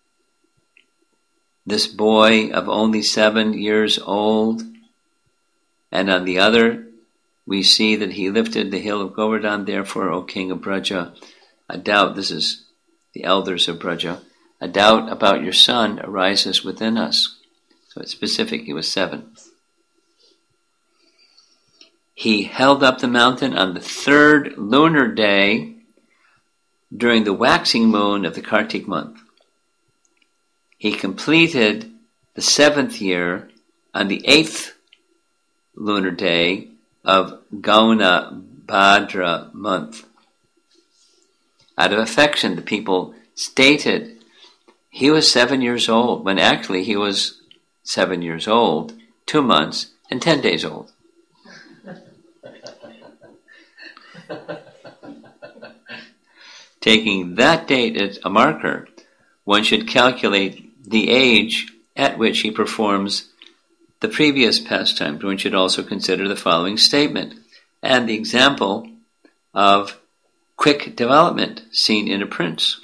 this boy of only seven years old, and on the other, we see that he lifted the hill of Govardhan. Therefore, O king of Braja, a doubt, this is the elders of Braja, a doubt about your son arises within us. So it's specific, he was seven. He held up the mountain on the third lunar day during the waxing moon of the Kartik month. He completed the seventh year on the eighth lunar day of Gauna Bhadra month. Out of affection, the people stated he was seven years old, when actually he was seven years old, two months, and ten days old. Taking that date as a marker, one should calculate the age at which he performs the previous pastimes. One should also consider the following statement and the example of quick development seen in a prince.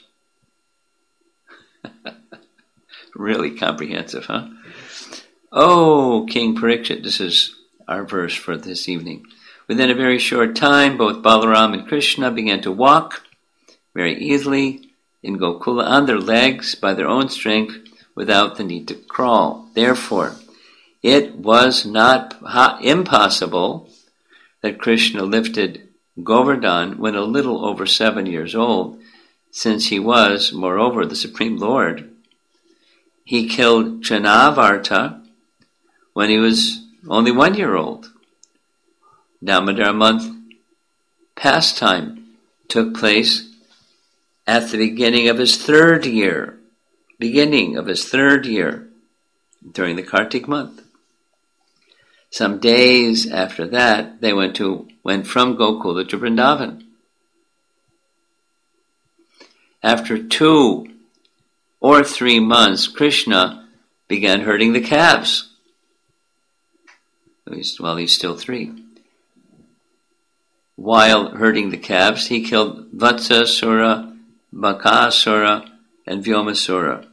Really comprehensive, huh? Oh, King Parikshit, this is our verse for this evening. Within a very short time, both Balaram and Krishna began to walk very easily in Gokula on their legs by their own strength without the need to crawl. Therefore, it was not impossible that Krishna lifted Govardhan when a little over seven years old, since he was, moreover, the Supreme Lord. He killed Trinavarta when he was only one year old. Damodar month pastime took place at the beginning of his third year, beginning of his third year, during the Kartik month. Some days after that, they went to went from Gokula to Vrindavan. After two or three months, Krishna began herding the calves. While he's still three. While herding the calves, he killed Vatsasura, Bakasura, and Vyomasura.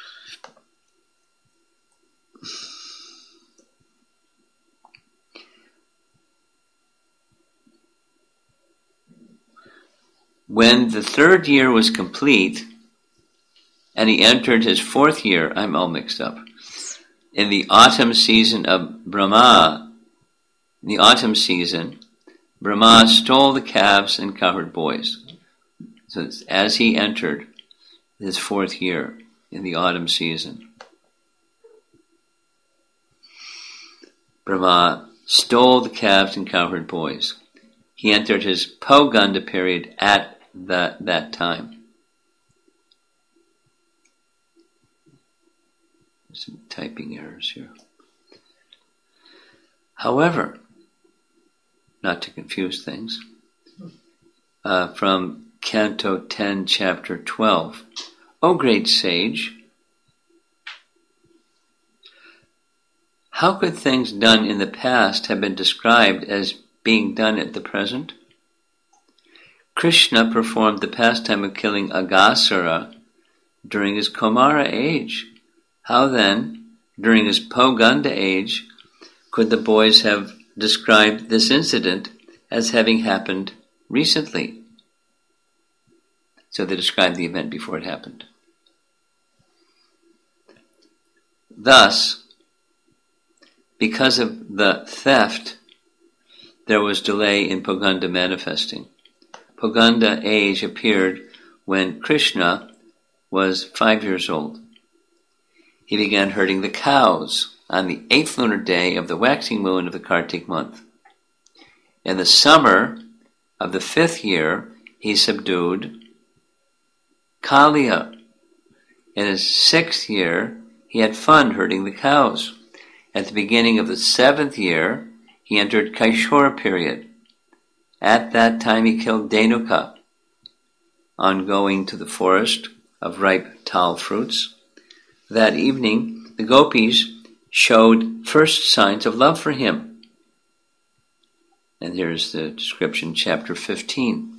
When the third year was complete, and he entered his fourth year, I'm all mixed up, in the autumn season of Brahma, in the autumn season, Brahma stole the calves and covered boys. So it's as he entered his fourth year in the autumn season, Brahma stole the calves and covered boys. He entered his Poganda period at that, that time. There's some typing errors here. However, not to confuse things, uh, from Canto ten, Chapter twelve, O great sage, how could things done in the past have been described as being done at the present? Krishna performed the pastime of killing Aghasura during his Kumara age. How then, during his Poganda age, could the boys have described this incident as having happened recently? So they described the event before it happened. Thus, because of the theft, there was delay in Poganda manifesting. Poganda age appeared when Krishna was five years old. He began herding the cows on the eighth lunar day of the waxing moon of the Kartik month. In the summer of the fifth year, he subdued Kalia. In his sixth year, he had fun herding the cows. At the beginning of the seventh year, he entered Kaishora period. At that time, he killed Denuka on going to the forest of ripe tal fruits. That evening, the gopis showed first signs of love for him. And here's the description, chapter fifteen.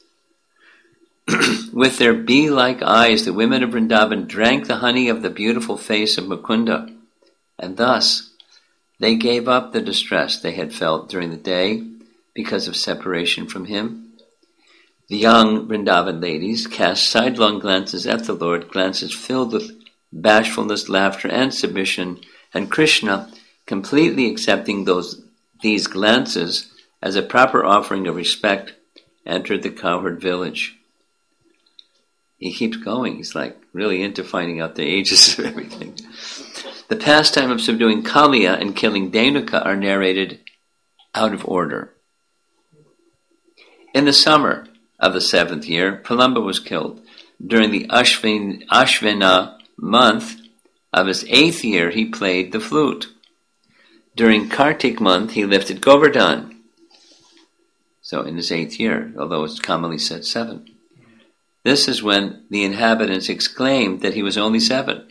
With their bee-like eyes, the women of Vrindavan drank the honey of the beautiful face of Mukunda, and thus they gave up the distress they had felt during the day because of separation from him. The young Vrindavan ladies cast sidelong glances at the Lord, glances filled with bashfulness, laughter, and submission, and Krishna, completely accepting those these glances as a proper offering of respect, entered the cowherd village. He keeps going. He's like really into finding out the ages of everything. The pastime of subduing Kaliya and killing Dhenuka are narrated out of order. In the summer of the seventh year, Pralamba was killed. During the Ashvin, Ashvina month of his eighth year, he played the flute. During Kartik month, he lifted Govardhan. So in his eighth year, although it's commonly said seven. This is when the inhabitants exclaimed that he was only seven.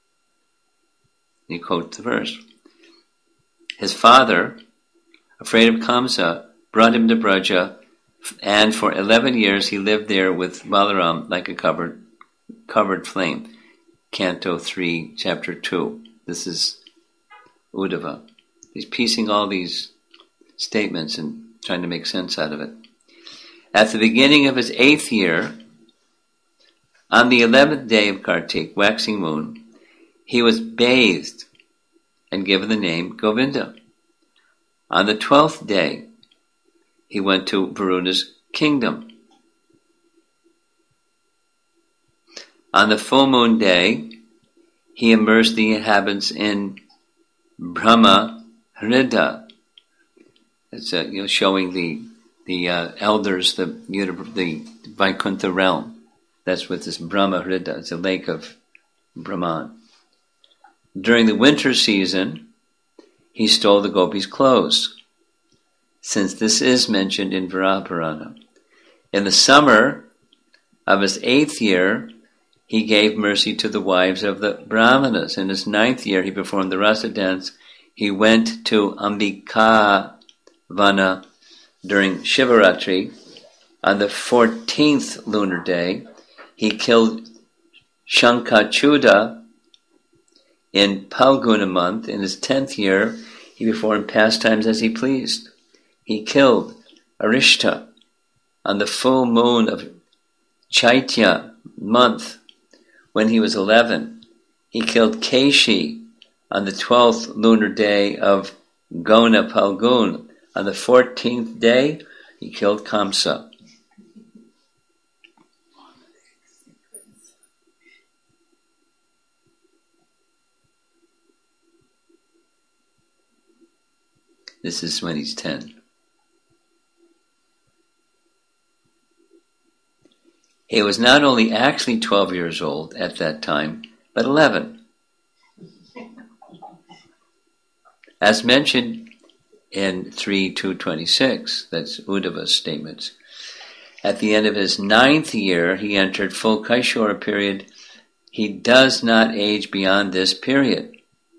He quotes the verse. His father, afraid of Kamsa, brought him to Braja, and for eleven years he lived there with Balaram like a covered covered flame. Canto three, chapter two. This is Uddhava. He's piecing all these statements and trying to make sense out of it. At the beginning of his eighth year, on the eleventh day of Kartik, waxing moon, he was bathed and given the name Govinda. On the twelfth day, he went to Varuna's kingdom. On the full moon day, he immersed the inhabitants in Brahma Hrida. It's uh, you know showing the the uh, elders the the Vaikuntha realm. That's what this Brahma Hrida. It's a lake of Brahman. During the winter season, he stole the gopis' clothes, since this is mentioned in Varaha Purana. In the summer of his eighth year, he gave mercy to the wives of the Brahmanas. In his ninth year, he performed the rasa dance. He went to Ambika Vana during Shivaratri. On the fourteenth lunar day, he killed Shankachuda in Palguna month. In his tenth year, he performed pastimes as he pleased. He killed Arishta on the full moon of Chaitya month when he was eleven. He killed Keshi on the twelfth lunar day of Gona Palgun. On the fourteenth day, he killed Kamsa. This is when he's ten. He was not only actually twelve years old at that time, but eleven. As mentioned in three two twenty-six, that's Uddhava's statements. At the end of his ninth year, he entered full Kaishora period. He does not age beyond this period.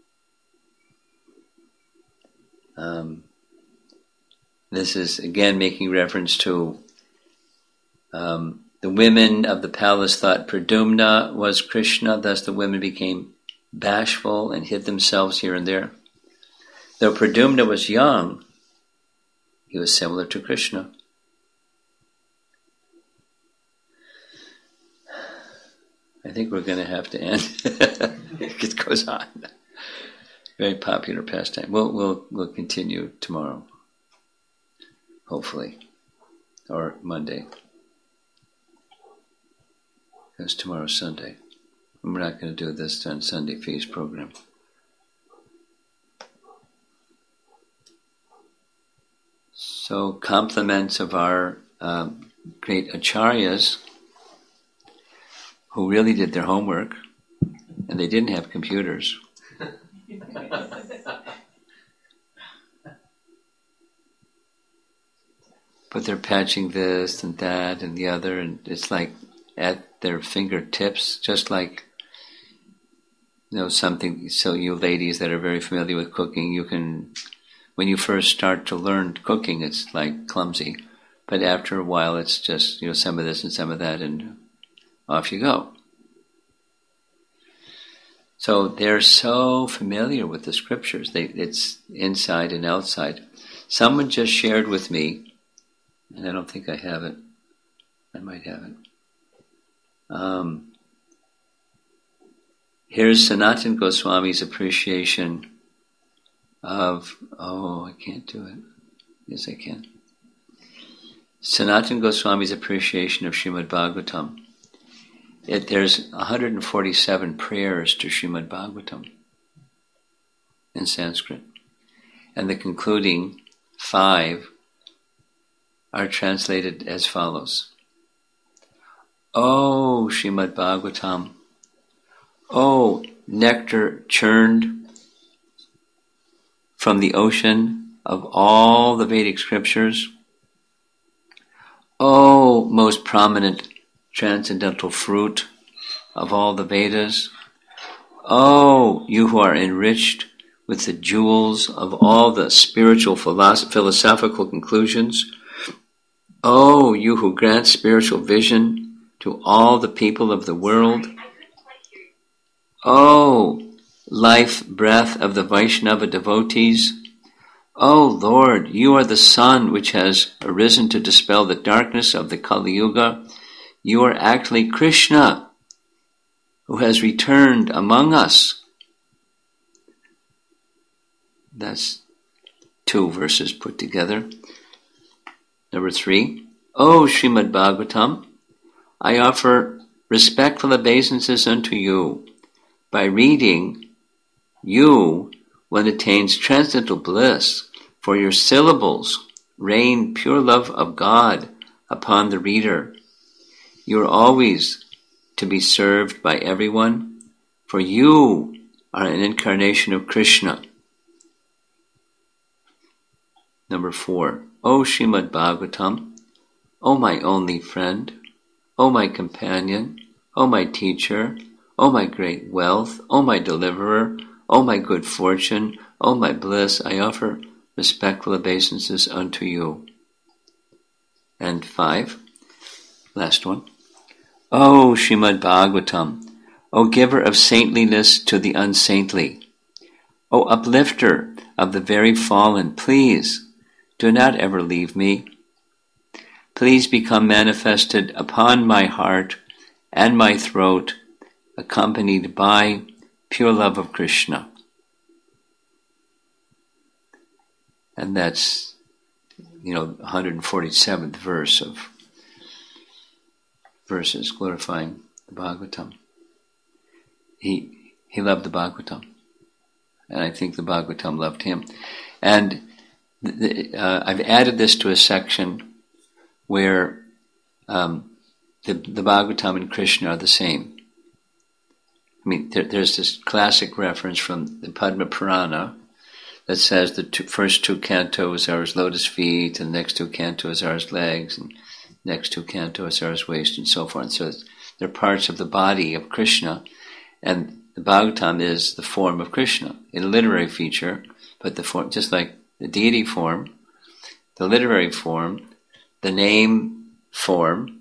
Um, this is again making reference to um, the women of the palace thought Pradumna was Krishna, thus the women became bashful and hid themselves here and there. Though Pradumna was young, he was similar to Krishna. I think we're going to have to end. It goes on. Very popular pastime. We'll we'll we'll continue tomorrow, hopefully, or Monday, because tomorrow's Sunday. We're not going to do this on Sunday feast program. So compliments of our um, great acharyas who really did their homework, and they didn't have computers. But they're patching this and that and the other, and it's like at their fingertips, just like you know, something, so you ladies that are very familiar with cooking, you can, when you first start to learn cooking, it's like clumsy. But after a while, it's just, you know, some of this and some of that, and off you go. So they're so familiar with the scriptures. They, it's inside and outside. Someone just shared with me, and I don't think I have it. I might have it. Um, here's Sanatana Goswami's appreciation of, oh, I can't do it. Yes, I can. Sanatana Goswami's appreciation of Srimad Bhagavatam. It, there's one hundred forty-seven prayers to Srimad Bhagavatam in Sanskrit. And the concluding five are translated as follows. Oh, Srimad Bhagavatam, oh, nectar churned from the ocean of all the Vedic scriptures, oh, most prominent transcendental fruit of all the Vedas, oh, you who are enriched with the jewels of all the spiritual philosoph- philosophical conclusions, oh, you who grant spiritual vision to all the people of the world, oh, life breath of the Vaishnava devotees, oh Lord, you are the sun which has arisen to dispel the darkness of the Kali Yuga. You are actually Krishna, who has returned among us. That's two verses put together. Number three, O Srimad Bhagavatam, I offer respectful obeisances unto you. By reading, you, one attains transcendental bliss, for your syllables rain pure love of God upon the reader. You are always to be served by everyone, for you are an incarnation of Krishna. Number four, O Srimad Bhagavatam, O my only friend, O my companion, O my teacher, O my great wealth, O my deliverer, O my good fortune, O my bliss, I offer respectful obeisances unto you. And five, last one. O Srimad Bhagavatam, O giver of saintliness to the unsaintly, O uplifter of the very fallen, please do not ever leave me. Please become manifested upon my heart and my throat, accompanied by pure love of Krishna. And that's, you know, one hundred forty-seventh verse of verses glorifying the Bhagavatam. He he loved the Bhagavatam, and I think the Bhagavatam loved him. And the, the, uh, I've added this to a section where um, the, the Bhagavatam and Krishna are the same. I mean, there, there's this classic reference from the Padma Purana that says the two, first two cantos are his lotus feet, and the next two cantos are his legs, and next two cantos are his waist, and so forth. So they're parts of the body of Krishna, and the Bhagavatam is the form of Krishna, a literary feature, but the form, just like the deity form, the literary form, the name form,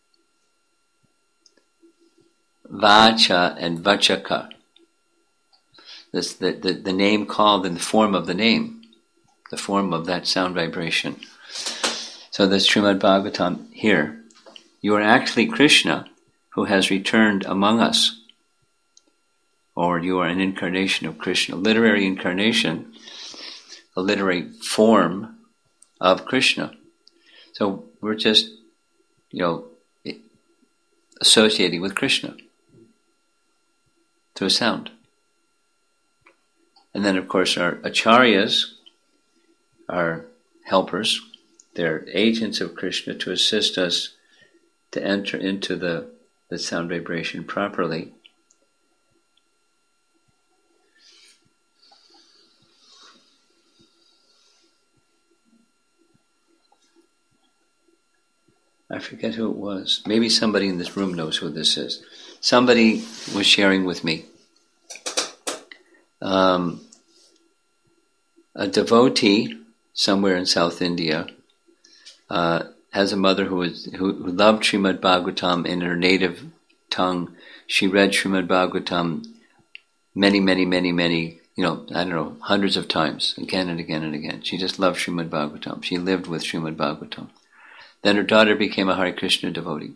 Vacha and Vachaka. This, the, the, the name called in the form of the name, the form of that sound vibration. So the Srimad Bhagavatam here, you are actually Krishna who has returned among us. Or you are an incarnation of Krishna, a literary incarnation, a literary form of Krishna. So we're just, you know, associating with Krishna through sound. And then, of course, our acharyas are helpers. They're agents of Krishna to assist us to enter into the, the sound vibration properly. I forget who it was. Maybe somebody in this room knows who this is. Somebody was sharing with me um, a devotee somewhere in South India uh, has a mother who was who, who loved Srimad Bhagavatam in her native tongue. She read Srimad Bhagavatam many, many, many, many, you know, I don't know, hundreds of times, again and again and again. She just loved Srimad Bhagavatam. She lived with Srimad Bhagavatam. Then her daughter became a Hare Krishna devotee.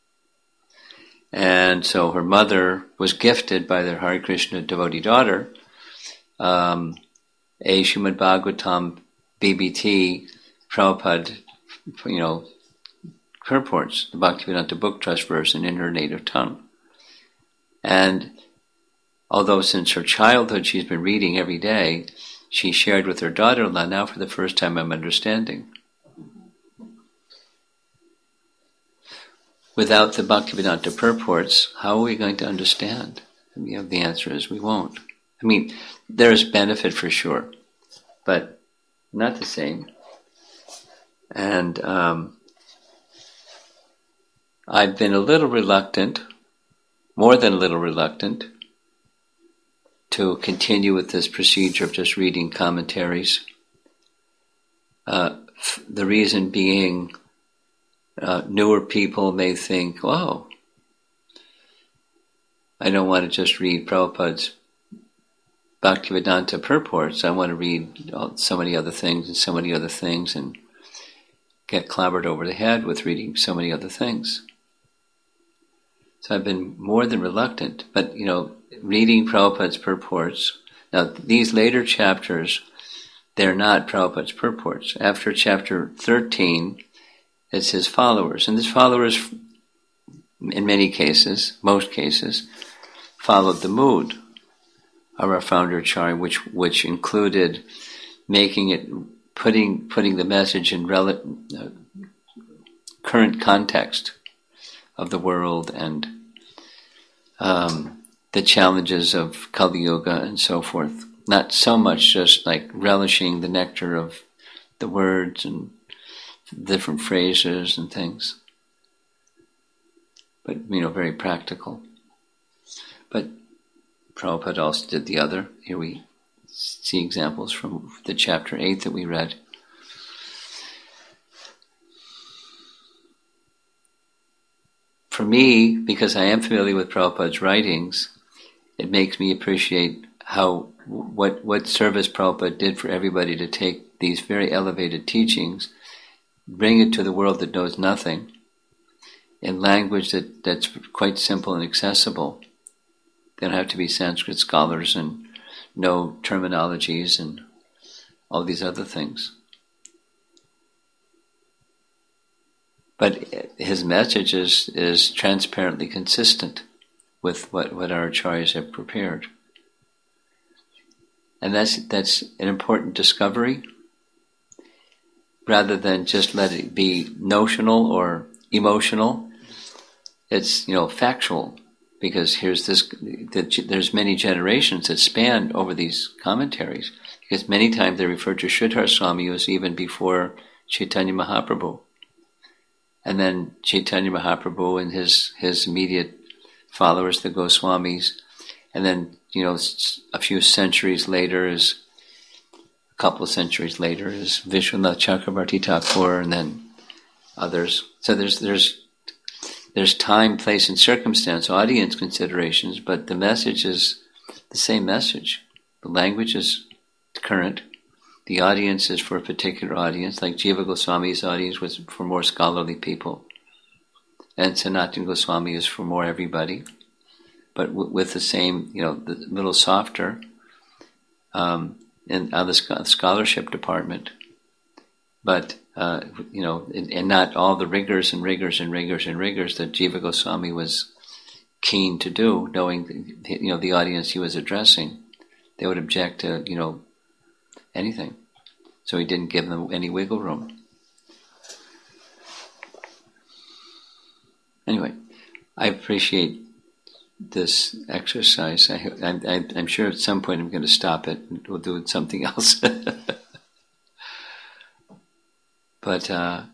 And so her mother was gifted by their Hare Krishna devotee daughter um, a Srimad Bhagavatam B B T Prabhupada, you know, purports, the Bhaktivedanta Book Trust version in her native tongue. And although since her childhood she's been reading every day, she shared with her daughter-in-law, now for the first time I'm understanding. Without the Bhaktivedanta purports, how are we going to understand? And, you know, the answer is we won't. I mean, there's benefit for sure, but not the same. And um, I've been a little reluctant, more than a little reluctant, to continue with this procedure of just reading commentaries. Uh, f- the reason being, uh, newer people may think, oh, I don't want to just read Prabhupada's Bhaktivedanta purports. I want to read so many other things and so many other things and get clobbered over the head with reading so many other things. So I've been more than reluctant, but, you know, reading Prabhupada's purports. Now, these later chapters, they're not Prabhupada's purports. After chapter thirteen, it's his followers. And his followers, in many cases, most cases, followed the mood of our founder Acharya, which which included making it, putting putting the message in rel- uh, current context of the world and um, the challenges of Kali Yuga and so forth. Not so much just like relishing the nectar of the words and different phrases and things, but, you know, very practical. But Prabhupada also did the other. Here we see examples from the chapter eight that we read. For me, because I am familiar with Prabhupada's writings, it makes me appreciate how what what service Prabhupada did for everybody to take these very elevated teachings, bring it to the world that knows nothing, in language that, that's quite simple and accessible. They don't have to be Sanskrit scholars and know terminologies and all these other things. But his message is, is transparently consistent with what, what our acharyas have prepared. And that's that's an important discovery, rather than just let it be notional or emotional. It's, you know, factual, because here's this, that there's many generations that span over these commentaries, because many times they refer to Sridhar Swami as even before Chaitanya Mahaprabhu. And then Chaitanya Mahaprabhu and his, his immediate followers, the Goswamis, and then, you know, a few centuries later is, a couple of centuries later is Vishwanath Chakrabarti Thakur, and then others. So there's there's there's time, place, and circumstance, audience considerations, but the message is the same message. The language is current. The audience is for a particular audience, like Jiva Goswami's audience was for more scholarly people, and Sanatana Goswami is for more everybody, but w- with the same, you know, the little softer um, in on the scholarship department, but uh, you know, and, and not all the rigors and rigors and rigors and rigors that Jiva Goswami was keen to do, knowing, you know, the audience he was addressing. They would object to, you know, anything. So he didn't give them any wiggle room. Anyway, I appreciate this exercise. I, I, I'm sure at some point I'm going to stop it and we'll do something else. But uh,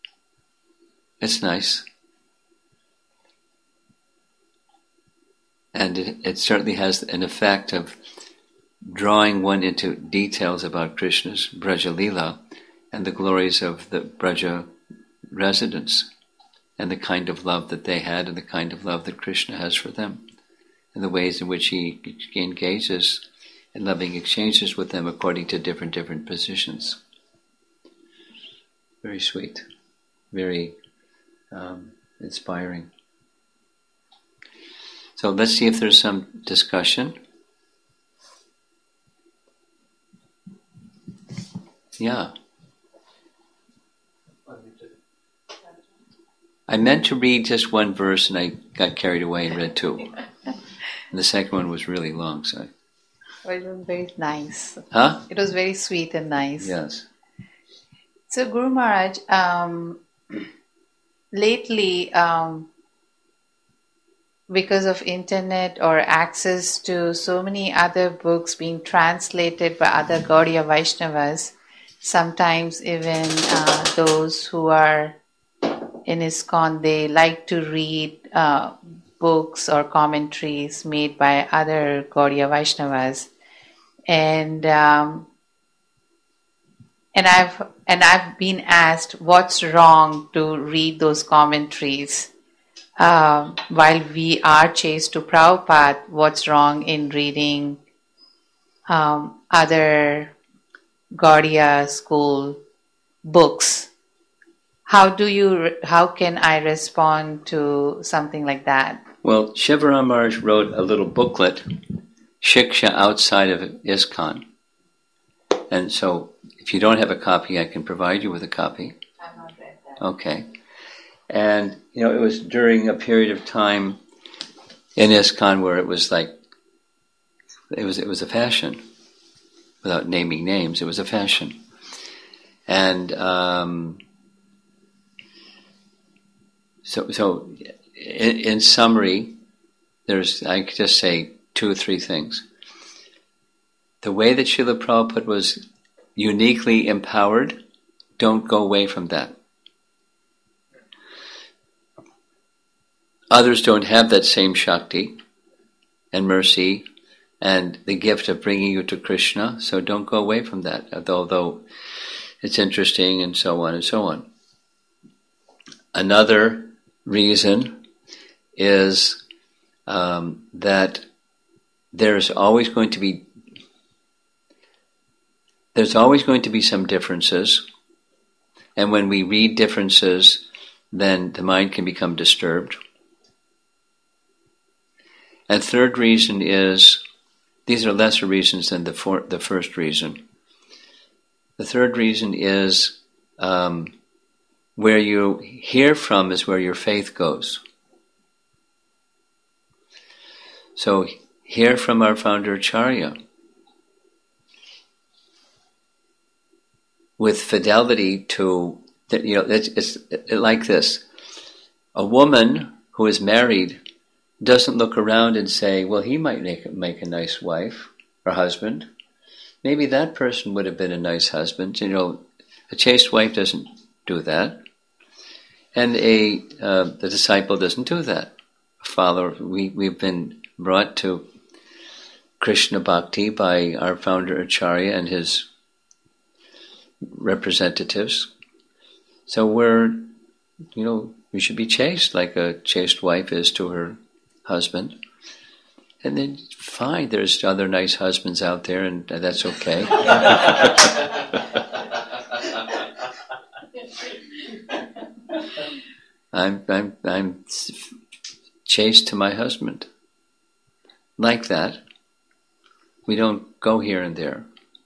it's nice. and it, it certainly has an effect of drawing one into details about Krishna's Braja Leela and the glories of the Braja residents and the kind of love that they had and the kind of love that Krishna has for them and the ways in which he engages in loving exchanges with them according to different different positions. Very sweet, very um, inspiring. So let's see if there's some discussion. Yeah. I meant to read just one verse and I got carried away and read two. And the second one was really long, so. Well, it was very nice. Huh? It was very sweet and nice. Yes. So, Guru Maharaj, um, lately, um, because of internet or access to so many other books being translated by other Gaudiya Vaishnavas, sometimes even uh, those who are in ISKCON, they like to read uh, books or commentaries made by other Gaudiya Vaishnavas, and um, and I've and I've been asked what's wrong to read those commentaries uh, while we are chaste to Prabhupada. What's wrong in reading um, other Gaudiya school books? How do you? How can I respond to something like that? Well, Shivaram Maharaj wrote a little booklet, Shiksha Outside of ISKCON. And so, if you don't have a copy, I can provide you with a copy. I've not read that. Okay. And, you know, it was during a period of time in ISKCON where it was like, it was it was a fashion. Without naming names, it was a fashion. And um, so, so in, in summary, there's, I could just say two or three things. The way that Srila Prabhupada was uniquely empowered, don't go away from that. Others don't have that same Shakti and mercy and the gift of bringing you to Krishna, so don't go away from that, although it's interesting and so on and so on. Another reason is um, that there's always going to be there's always going to be some differences, and when we read differences, then the mind can become disturbed. And third reason is, these are lesser reasons than the for, the first reason. The third reason is um, where you hear from is where your faith goes. So hear from our founder Acharya with fidelity to, you know, it's, it's like this. A woman who is married doesn't look around and say, well, he might make, make a nice wife or husband. Maybe that person would have been a nice husband. You know, a chaste wife doesn't do that. And a uh, the disciple doesn't do that. A follower, we, we've been brought to Krishna Bhakti by our founder Acharya and his representatives. So we're, you know, we should be chaste like a chaste wife is to her husband. And then, fine, there's other nice husbands out there, and that's okay. I'm, I'm, I'm chaste to my husband. Like that. We don't go here and there.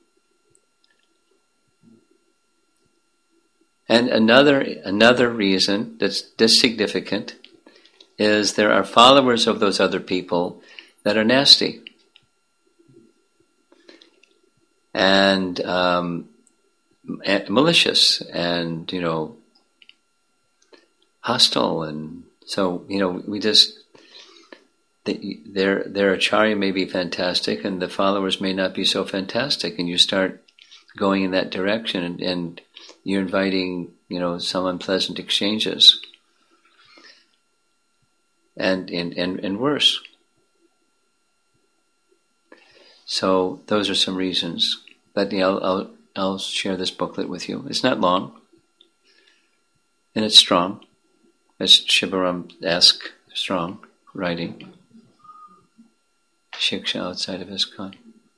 And another another reason that's, that's significant is there are followers of those other people that are nasty and, um, and malicious and, you know, hostile. And so, you know, we just, the, their, their acharya may be fantastic and the followers may not be so fantastic, and you start going in that direction and, and you're inviting, you know, some unpleasant exchanges. And, and, and, and worse. So those are some reasons. But yeah, I'll, I'll, I'll share this booklet with you. It's not long, and it's strong. It's Shivaram-esque, strong writing. Shiksha outside of ISKCON.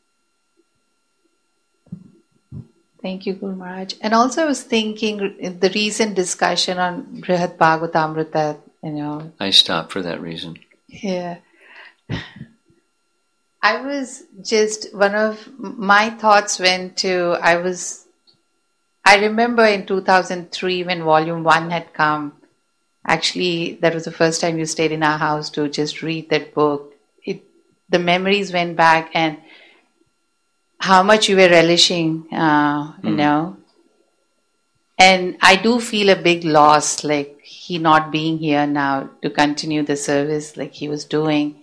Thank you, Guru Maharaj. And also I was thinking, the recent discussion on Brihad Bhagavatamrita, you know. I stopped for that reason. Yeah. I was just, one of my thoughts went to, I was, I remember in two thousand three when volume one had come, actually that was the first time you stayed in our house to just read that book. It, the memories went back and how much you were relishing, uh, you mm. know. And I do feel a big loss, like he not being here now to continue the service like he was doing.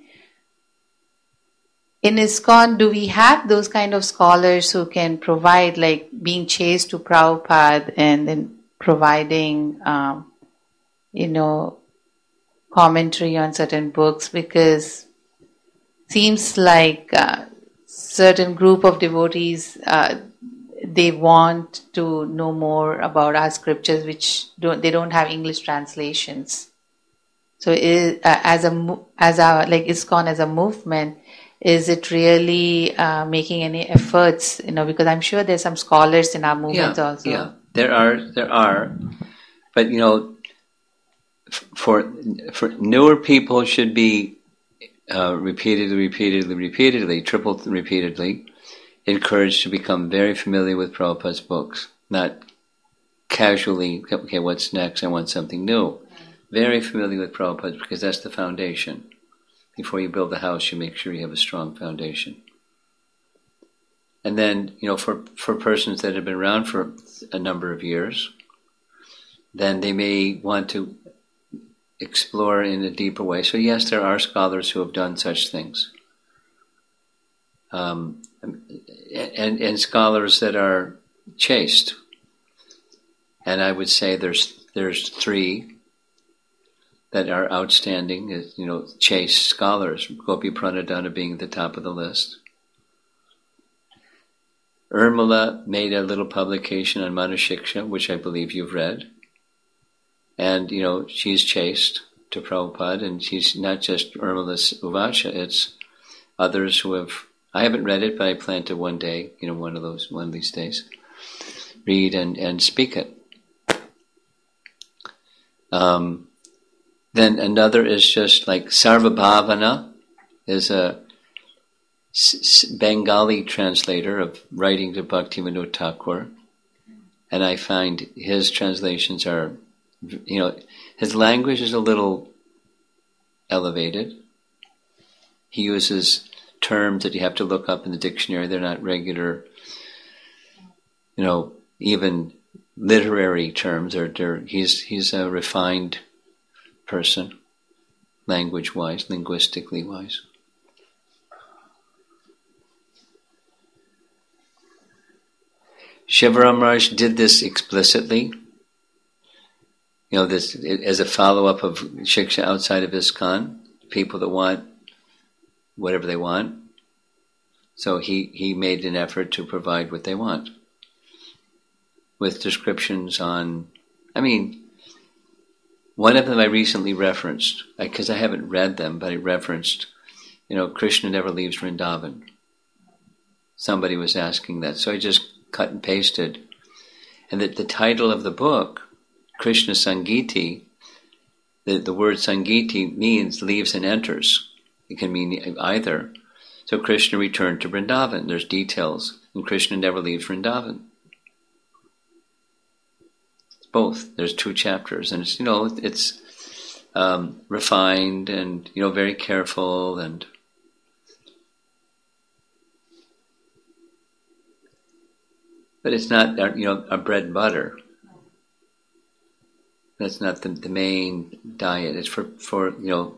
In ISKCON, do we have those kind of scholars who can provide, like being chased to Prabhupada and then providing, um, you know, commentary on certain books? Because seems like uh, certain group of devotees, uh, they want to know more about our scriptures, which don't, they don't have English translations. So, is, uh, as a as a like ISKCON as a movement, is it really uh, making any efforts? You know, because I'm sure there's some scholars in our movement yeah, also. Yeah, there are, there are, but you know, for for newer people should be uh, repeatedly, repeatedly, repeatedly, triple repeatedly encouraged to become very familiar with Prabhupada's books, not casually. Okay, what's next? I want something new. Very familiar with Prabhupada because that's the foundation. Before you build a house, you make sure you have a strong foundation. And then, you know, for, for persons that have been around for a number of years, then they may want to explore in a deeper way. So yes, there are scholars who have done such things. Um, and, and scholars that are chaste. And I would say there's there's three that are outstanding, you know, chaste scholars, Gopi Pranadhana being at the top of the list. Urmila made a little publication on Manushiksha, which I believe you've read. And, you know, she's chaste to Prabhupada, and she's not just Urmila's Uvacha, it's others who have, I haven't read it, but I plan to one day, you know, one of those, one of these days, read and, and speak it. Um, Then another is just like Sarvabhavana is a Bengali translator of writing to Bhaktivinoda Thakur, and I find his translations are, you know, his language is a little elevated. He uses terms that you have to look up in the dictionary. They're not regular, you know, even literary terms. They're, they're, he's he's a refined person, language-wise, linguistically-wise. Shivaram Maharaj did this explicitly, you know, this as a follow-up of Shiksha outside of ISKCON, people that want whatever they want. So he, he made an effort to provide what they want, with descriptions on, I mean, one of them I recently referenced, because I haven't read them, but I referenced, you know, Krishna never leaves Vrindavan. Somebody was asking that, so I just cut and pasted. And that the title of the book, Krishna Sangiti, the, the word Sangiti means leaves and enters. It can mean either. So Krishna returned to Vrindavan. There's details, and Krishna never leaves Vrindavan. Both. There's two chapters, and it's, you know, it's um, refined and, you know, very careful, and but it's not, you know, a bread and butter. That's not the, the main diet. It's for, for you know,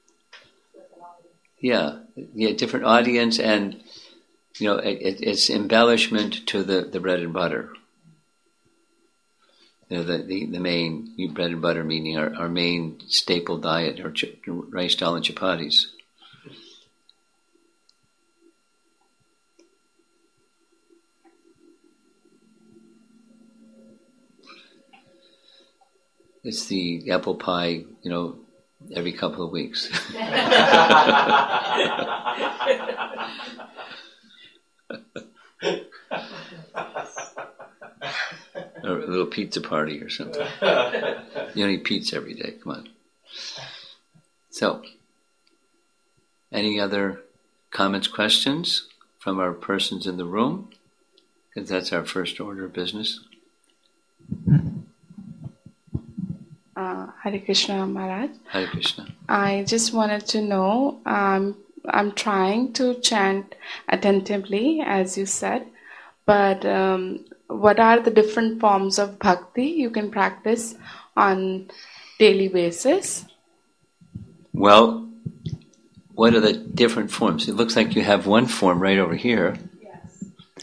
yeah, yeah, different audience, and you know, it, it's embellishment to the, the bread and butter. You know, the, the, the main bread and butter, meaning our, our main staple diet, our ch- rice, dal, and chapatis. it's the apple pie, you know, every couple of weeks. Or a little pizza party or something. You don't eat pizza every day, come on. So, any other comments, questions from our persons in the room? Because that's our first order of business. Uh, Hare Krishna Maharaj. Hare Krishna. I just wanted to know, um, I'm trying to chant attentively, as you said, but um, what are the different forms of bhakti you can practice on daily basis? Well, what are the different forms? It looks like you have one form right over here. Yes.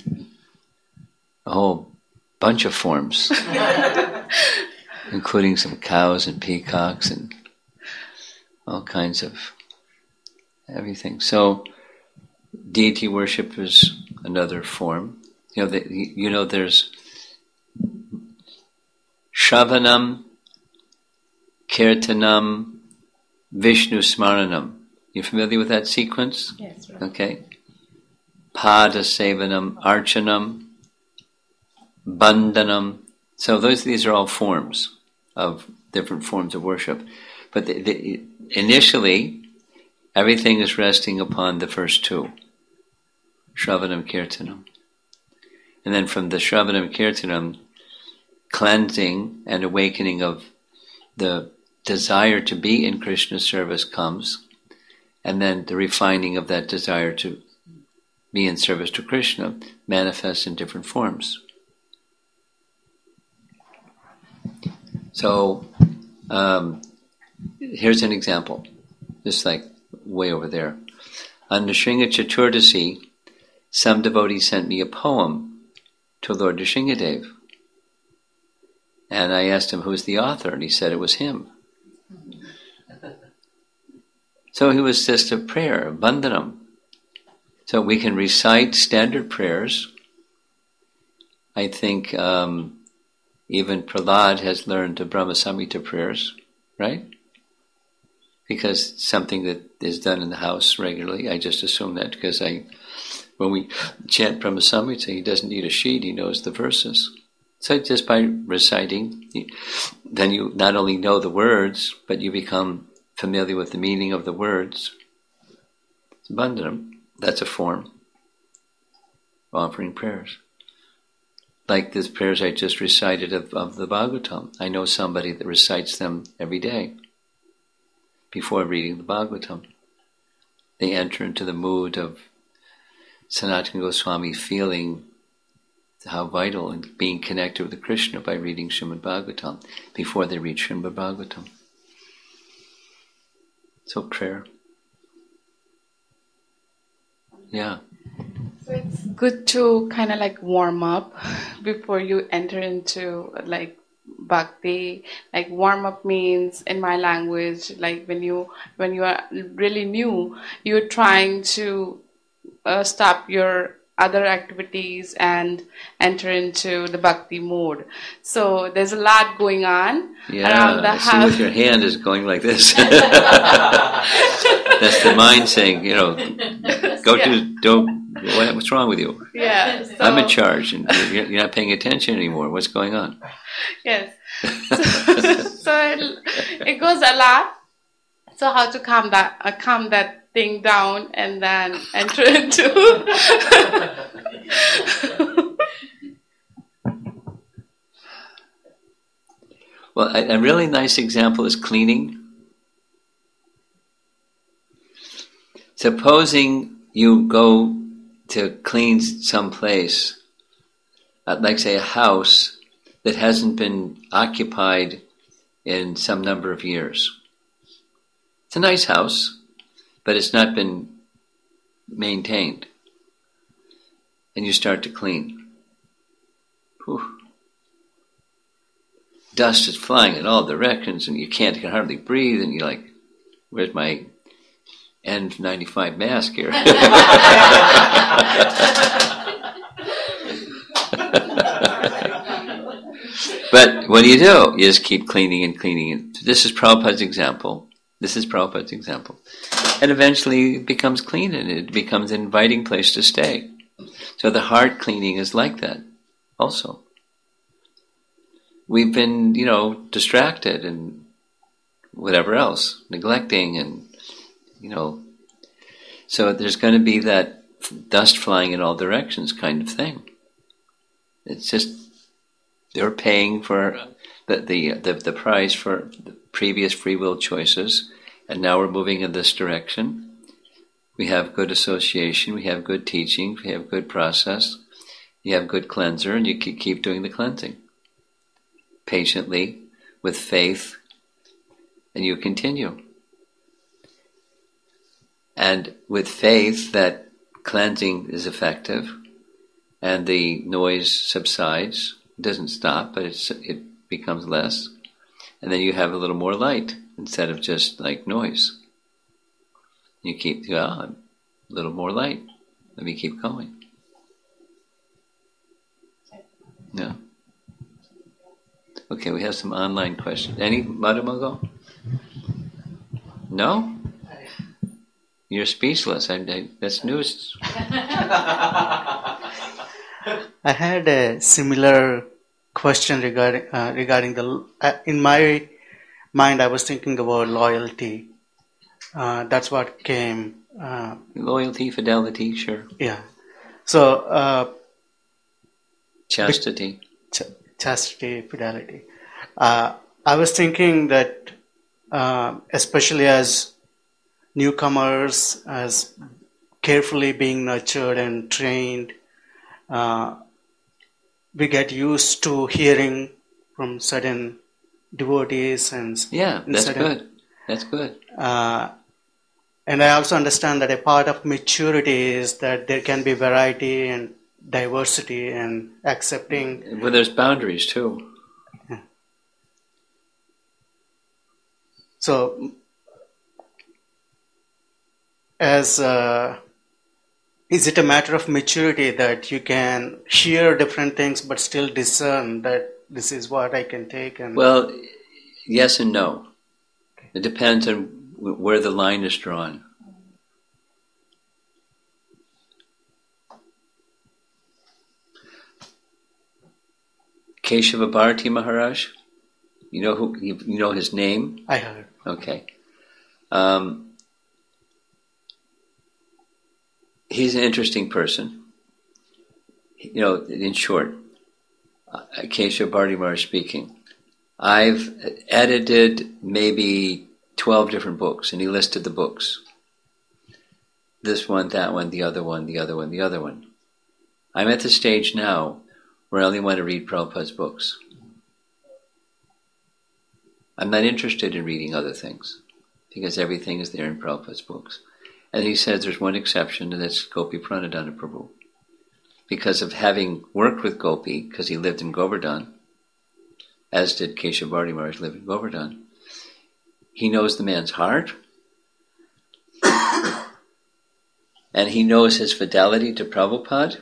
A whole bunch of forms, including some cows and peacocks and all kinds of everything. So, deity worship is another form. You know, the, you know, there's Shravanam, Kirtanam, Vishnu Smaranam. You familiar with that sequence? Yes. Right. Okay. Pada Sevanam, Archanam, Bandhanam. So those, these are all forms of different forms of worship. But the, the, initially, everything is resting upon the first two, Shravanam, Kirtanam. And then from the Shravanam, Kirtanam, cleansing and awakening of the desire to be in Krishna's service comes, and then the refining of that desire to be in service to Krishna manifests in different forms. So, um, here's an example, just like way over there. On Nrsimha Chaturdasi, some devotee sent me a poem to Lord Nrsimhadev. And I asked him who's the author, and he said it was him. So it was just a prayer, a bandhanam. So we can recite standard prayers. I think um, even Prahlad has learned the Brahma Samhita prayers, right? Because something that is done in the house regularly. I just assume that because I, when we chant Brahma Samhita, he doesn't need a sheet, he knows the verses. So just by reciting, then you not only know the words, but you become familiar with the meaning of the words. It's bandhanam. That's a form of offering prayers. Like the prayers I just recited of, of the Bhagavatam. I know somebody that recites them every day before reading the Bhagavatam. They enter into the mood of Sanatana Goswami, feeling how vital and being connected with Krishna by reading Srimad Bhagavatam before they read Srimad Bhagavatam. So prayer. Yeah. So it's good to kind of like warm up before you enter into like bhakti. Like warm up means in my language, like when you when you are really new, you're trying to uh, stop your other activities and enter into the bhakti mode. So there's a lot going on yeah, around the I house. see with your hand is going like this. That's the mind saying, you know, go yeah. do, don't, what, what's wrong with you? Yeah, so, I'm in charge and you're, you're not paying attention anymore. What's going on? Yes. So, so it, it goes a lot. So how to calm that, uh, calm that thing down and then enter into well, a, a really nice example is cleaning. Supposing you go to clean some place, uh, like say a house that hasn't been occupied in some number of years. It's a nice house, but it's not been maintained. And you start to clean. Whew. Dust is flying in all directions and you can't you can hardly breathe and you're like, where's my N ninety-five mask here? But what do you do? You just keep cleaning and cleaning. This is Prabhupada's example. This is Prabhupada's example. And eventually it becomes clean and it becomes an inviting place to stay. So the heart cleaning is like that also. We've been, you know, distracted and whatever else, neglecting and, you know. So there's going to be that dust flying in all directions kind of thing. It's just they're paying for the the the, the price for the previous free will choices, and now we're moving in this direction. We have good association, we have good teaching, we have good process, you have good cleanser, and you keep doing the cleansing patiently with faith, and you continue. And with faith that cleansing is effective and the noise subsides. It doesn't stop, but it's, it becomes less. And then you have a little more light instead of just like noise. You keep, ah, a little more light. Let me keep going. Yeah. Okay, we have some online questions. Any, Madhumangal? No? You're speechless. I, I, that's news. I had a similar question regarding uh, regarding the. Uh, in my mind, I was thinking about loyalty. Uh, that's what came. Uh, Loyalty, fidelity, sure. Yeah. So. Uh, Chastity. Ch- chastity, fidelity. Uh, I was thinking that, uh, especially as newcomers, as carefully being nurtured and trained, uh, we get used to hearing from certain devotees and yeah, that's certain, good. That's good. Uh, and I also understand that a part of maturity is that there can be variety and diversity and accepting. Well, there's boundaries too. Yeah. So, as uh, is it a matter of maturity that you can hear different things but still discern that this is what I can take? And well, yes and no. It depends on where the line is drawn. Keshava Bharati Maharaj, you know who? You, you know his name? I heard. Okay. Um, he's an interesting person. You know, in short, uh, Keshava Bharati Maharaj speaking. I've edited maybe twelve different books, and he listed the books. This one, that one, the other one, the other one, the other one. I'm at the stage now where I only want to read Prabhupada's books. I'm not interested in reading other things, because everything is there in Prabhupada's books. And he says there's one exception, and that's Gopi Pranadhana Prabhu. Because of having worked with Gopi, because he lived in Govardhan, as did Keshava Bharati Maharaj live in Govardhan, he knows the man's heart, and he knows his fidelity to Prabhupada.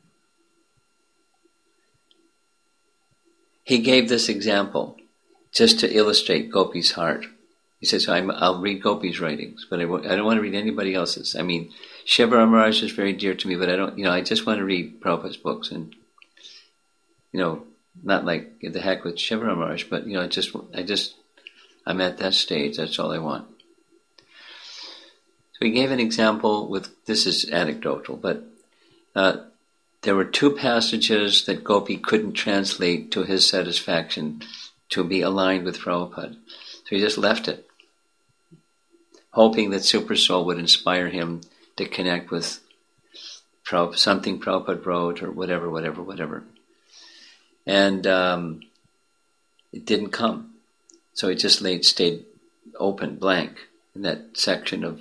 He gave this example just to illustrate Gopi's heart. He says, I'm, I'll read Gopi's writings, but I, w- I don't want to read anybody else's. I mean, Shiva Maharaj is very dear to me, but I don't, you know, I just want to read Prabhupada's books. And, you know, not like get the heck with Shiva Maharaj, but, you know, I just, I just, I'm at that stage. That's all I want. So he gave an example with, this is anecdotal, but uh, there were two passages that Gopi couldn't translate to his satisfaction to be aligned with Prabhupada. So he just left it, hoping that Super Soul would inspire him to connect with Prabhupada, something Prabhupada wrote or whatever, whatever, whatever. And um, it didn't come. So it just laid, stayed open, blank, in that section of...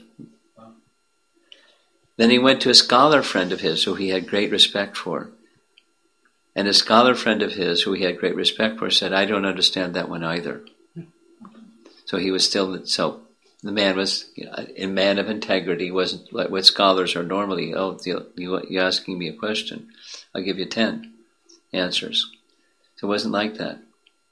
Then he went to a scholar friend of his who he had great respect for. And a scholar friend of his who he had great respect for said, I don't understand that one either. So he was still, so the man was you know, a man of integrity, wasn't like what scholars are normally, oh, you, you're asking me a question, I'll give you ten answers. So it wasn't like that.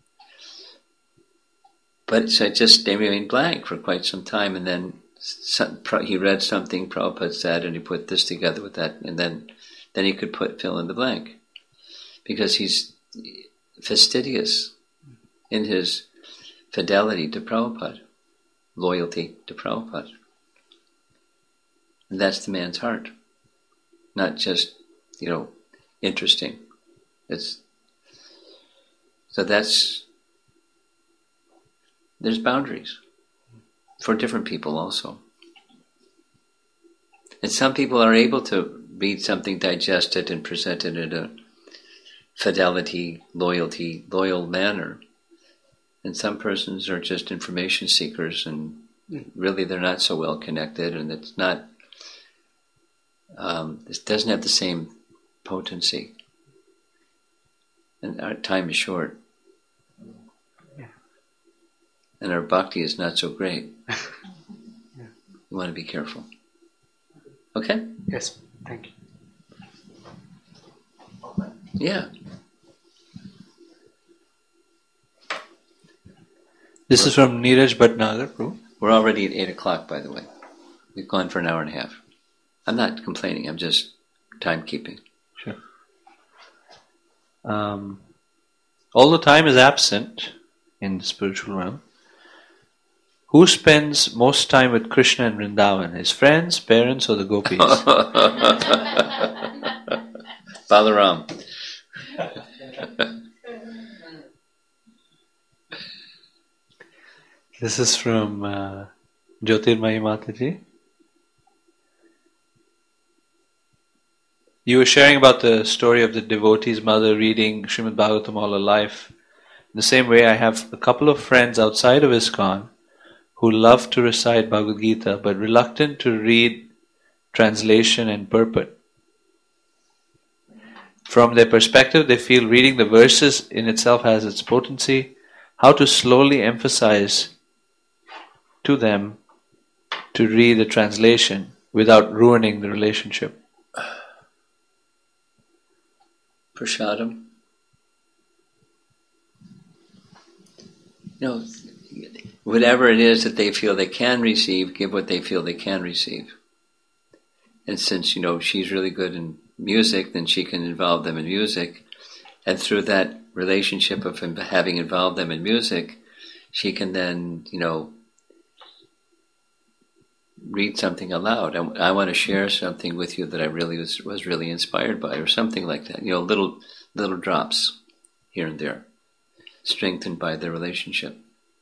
But so it just they remained blank for quite some time, and then some, he read something Prabhupada said, and he put this together with that, and then then he could put fill in the blank, because he's fastidious in his fidelity to Prabhupada, loyalty to Prabhupada. And that's the man's heart, not just, you know, interesting. It's so that's there's boundaries for different people also. And some people are able to read something, digest it, and present it in a fidelity, loyalty, loyal manner. And some persons are just information seekers, and really they're not so well connected, and it's not, um, it doesn't have the same potency. And our time is short. Yeah. And our bhakti is not so great. Yeah. You want to be careful. Okay? Yes, thank you. Yeah. This is from Neeraj Bhatnagar, Prabhu. We're already at eight o'clock, by the way. We've gone for an hour and a half. I'm not complaining, I'm just timekeeping. Sure. Um, although time is absent in the spiritual realm, who spends most time with Krishna and Vrindavan? His friends, parents, or the gopis? Balaram. This is from uh, Jyotirmayi Mataji. You were sharing about the story of the devotee's mother reading Srimad Bhagavatam all her life. In the same way, I have a couple of friends outside of ISKCON who love to recite Bhagavad Gita but reluctant to read translation and purport. From their perspective, they feel reading the verses in itself has its potency. How to slowly emphasize to them to read the translation without ruining the relationship. Prashadam. You know, whatever it is that they feel they can receive, give what they feel they can receive. And since, you know, she's really good in music, then she can involve them in music. And through that relationship of having involved them in music, she can then, you know, read something aloud. I, I want to share something with you that I really was, was really inspired by, or something like that. You know, little little drops here and there, strengthened by their relationship.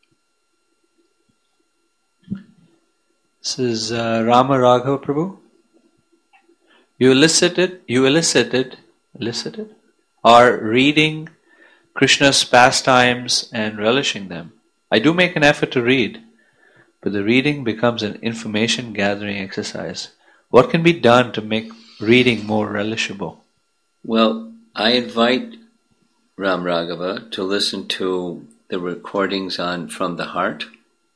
This is uh, Rama Raghava Prabhu. You elicited, you elicited, elicited, are reading Krishna's pastimes and relishing them. I do make an effort to read, but the reading becomes an information gathering exercise. What can be done to make reading more relishable? Well, I invite Ram Raghava to listen to the recordings on From the Heart,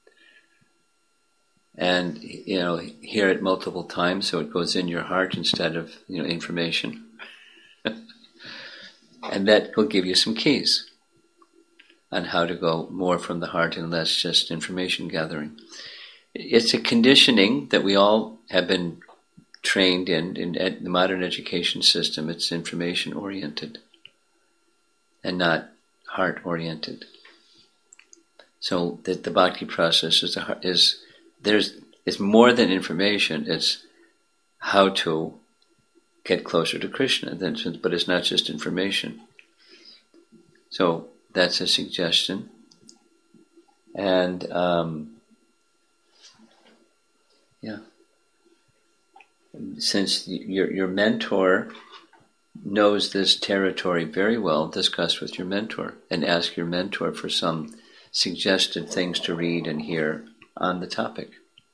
and, you know, hear it multiple times so it goes in your heart instead of, you know, information. And that will give you some keys on how to go more from the heart and less just information gathering. It's a conditioning that we all have been trained in, in ed, the modern education system. It's information oriented and not heart oriented. So that the bhakti process is a, is there's it's more than information. It's how to get closer to Krishna. But it's not just information. So that's a suggestion. And um, yeah, since your your mentor knows this territory very well, discuss with your mentor and ask your mentor for some suggested things to read and hear on the topic.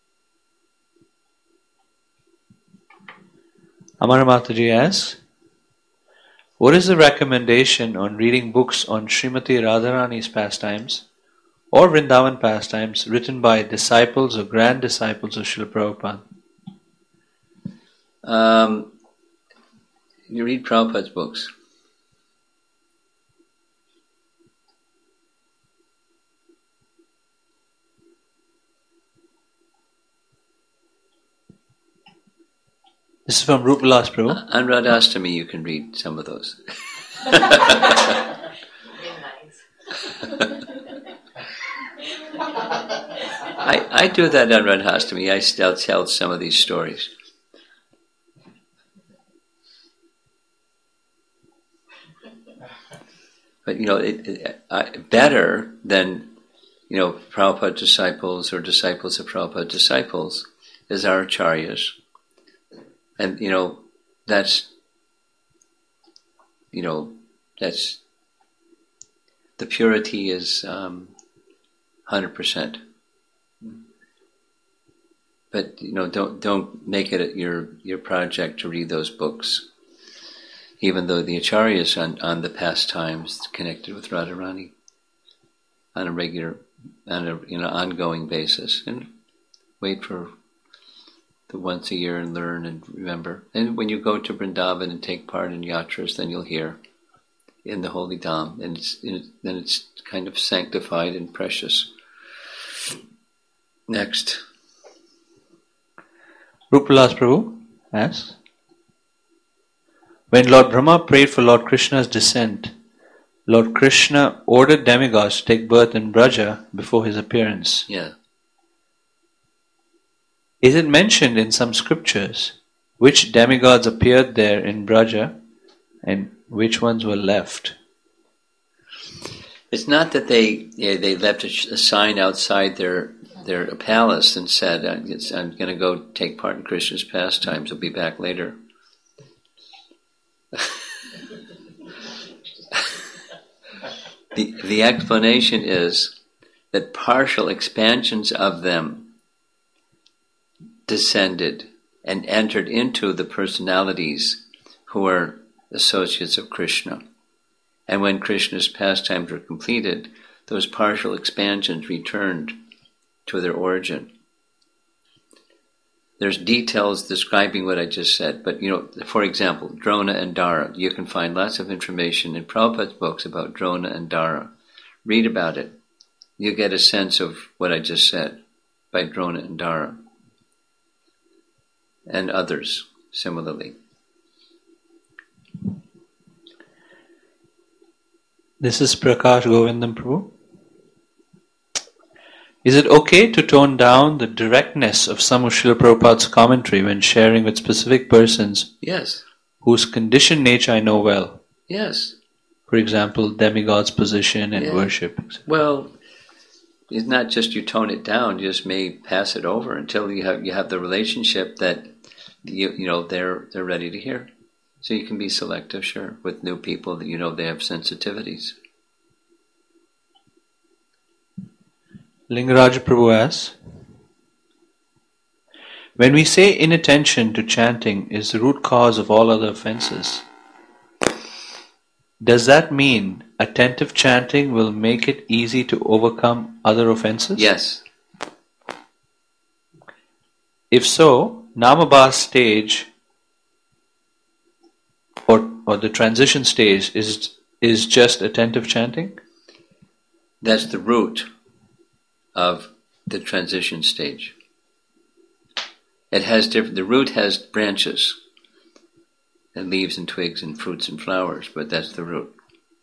Amara Mataji asks, what is the recommendation on reading books on Srimati Radharani's pastimes or Vrindavan pastimes written by disciples or grand disciples of Srila Prabhupada? Um, you read Prabhupada's books. This is from Rupalas Prabhu. Uh, on Radhastami, you can read some of those. I, I do that on Radhastami. I still tell some of these stories. But, you know, it, it, uh, better than, you know, Prabhupada disciples or disciples of Prabhupada disciples is our acharyas. And, you know, that's, you know, that's, the purity is um, one hundred percent. But, you know, don't don't make it your your project to read those books, even though the acharyas on, on the pastimes connected with Radharani on a regular, on a you know ongoing basis, and wait for the once a year and learn and remember. And when you go to Vrindavan and take part in yatras, then you'll hear in the holy dham, and it's, in, then it's kind of sanctified and precious. Next. Rupalas Prabhu asks, when Lord Brahma prayed for Lord Krishna's descent, Lord Krishna ordered demigods to take birth in Braja before his appearance. Yeah. Is it mentioned in some scriptures which demigods appeared there in Braja and which ones were left? It's not that they yeah, they left a, a sign outside their their palace and said, I'm, I'm going to go take part in Krishna's pastimes, I'll be back later. the The explanation is that partial expansions of them descended and entered into the personalities who are associates of Krishna. And when Krishna's pastimes were completed, those partial expansions returned to their origin. There's details describing what I just said, but you know, for example, Drona and Dara. You can find lots of information in Prabhupada's books about Drona and Dara. Read about it. You get a sense of what I just said by Drona and Dara. And others, similarly. This is Prakash Govindam Prabhu. Is it okay to tone down the directness of some of Srila Prabhupada's commentary when sharing with specific persons? Yes. Whose conditioned nature I know well? Yes. For example, demigod's position and Yeah. worship. Well, it's not just you tone it down, you just may pass it over until you have you have the relationship that you you know they're they're ready to hear. So you can be selective, sure, with new people that you know they have sensitivities. Lingaraja Prabhu asks, when we say inattention to chanting is the root cause of all other offenses, does that mean attentive chanting will make it easy to overcome other offenses? Yes. If so, Namabhas stage or or the transition stage is is just attentive chanting? That's the root of the transition stage. It has different, the root has branches and leaves and twigs and fruits and flowers, but that's the root.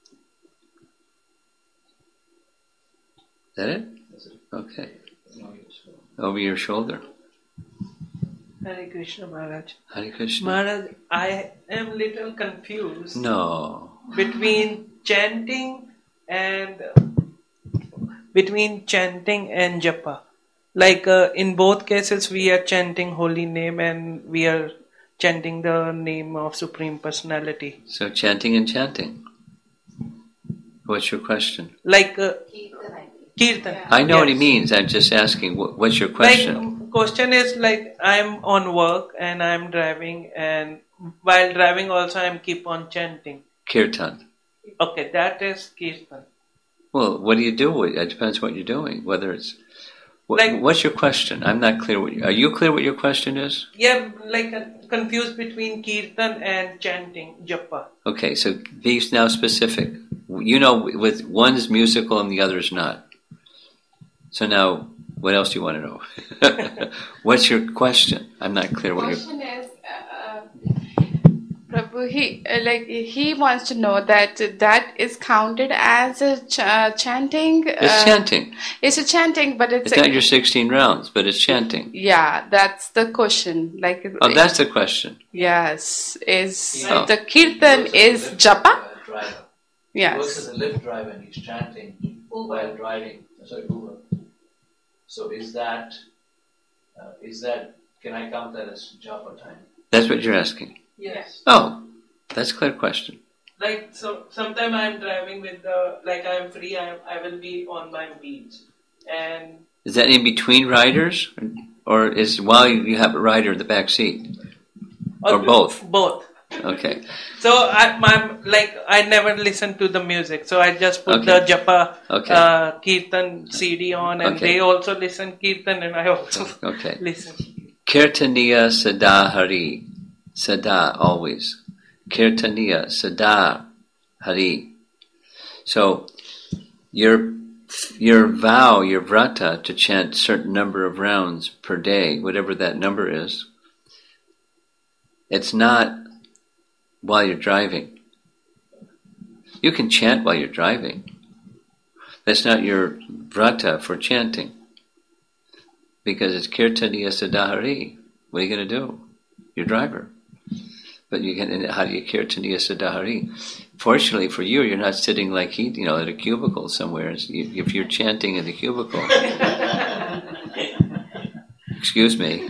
Is that it? Okay. Over your shoulder. Hare Krishna Maharaj. Hare Krishna. Maharaj, I am little confused No. between chanting and between chanting and japa. Like uh, in both cases, we are chanting holy name and we are chanting the name of Supreme Personality. So chanting and chanting. What's your question? Like uh, Kirtan. I know what he Yes. means. I'm just asking, what, what's your question? Like, question is like I'm on work and I'm driving, and while driving also I'm keep on chanting. Kirtan. Okay, that is Kirtan. Well, what do you do? with it? It depends what you're doing. Whether it's what, Like- what's your question? I'm not clear. What you, are you clear what your question is? Yeah, like uh, confused between Kirtan and chanting, japa. Okay, so be now specific. You know, with one's musical and the other's not. So now, what else do you want to know? What's your question? I'm not clear what your question is, uh, Uh, he uh, like he wants to know that that is counted as a ch- uh, chanting. It's uh, chanting. It's a chanting, but it's, It's a, not your sixteen rounds, but it's chanting. yeah. That's the question. Like Oh, that's the question. yes, is Oh. the kirtan is japa? He works Yes. as a lift driver and he's chanting while driving. Sorry, Uber. So is that, uh, is that, can I count that as japa time? That's what you're asking. Yes. Oh, that's a clear question. Like so, sometime I'm driving with the like I'm free. I I will be on my beats, and Is that in between riders, or is while you have a rider in the back seat, or both? Both. Okay. So I my like I never listen to the music. So I just put Okay. the japa Okay. uh, kirtan C D on, and Okay. they also listen kirtan, and I also Okay. listen. Kirtaniya Sada Hari. Sada, always. Kirtaniya Sada Hari. So, your your vow, your vrata, to chant certain number of rounds per day, whatever that number is, it's not while you're driving. You can chant while you're driving. That's not your vrata for chanting. Because it's Kirtaniya Sadahari. What are you going to do? Your driver. But you can, how do you Kirtaniya Sadahari? Fortunately for you, you're not sitting like he, you know, at a cubicle somewhere. If you're chanting in the cubicle, excuse me.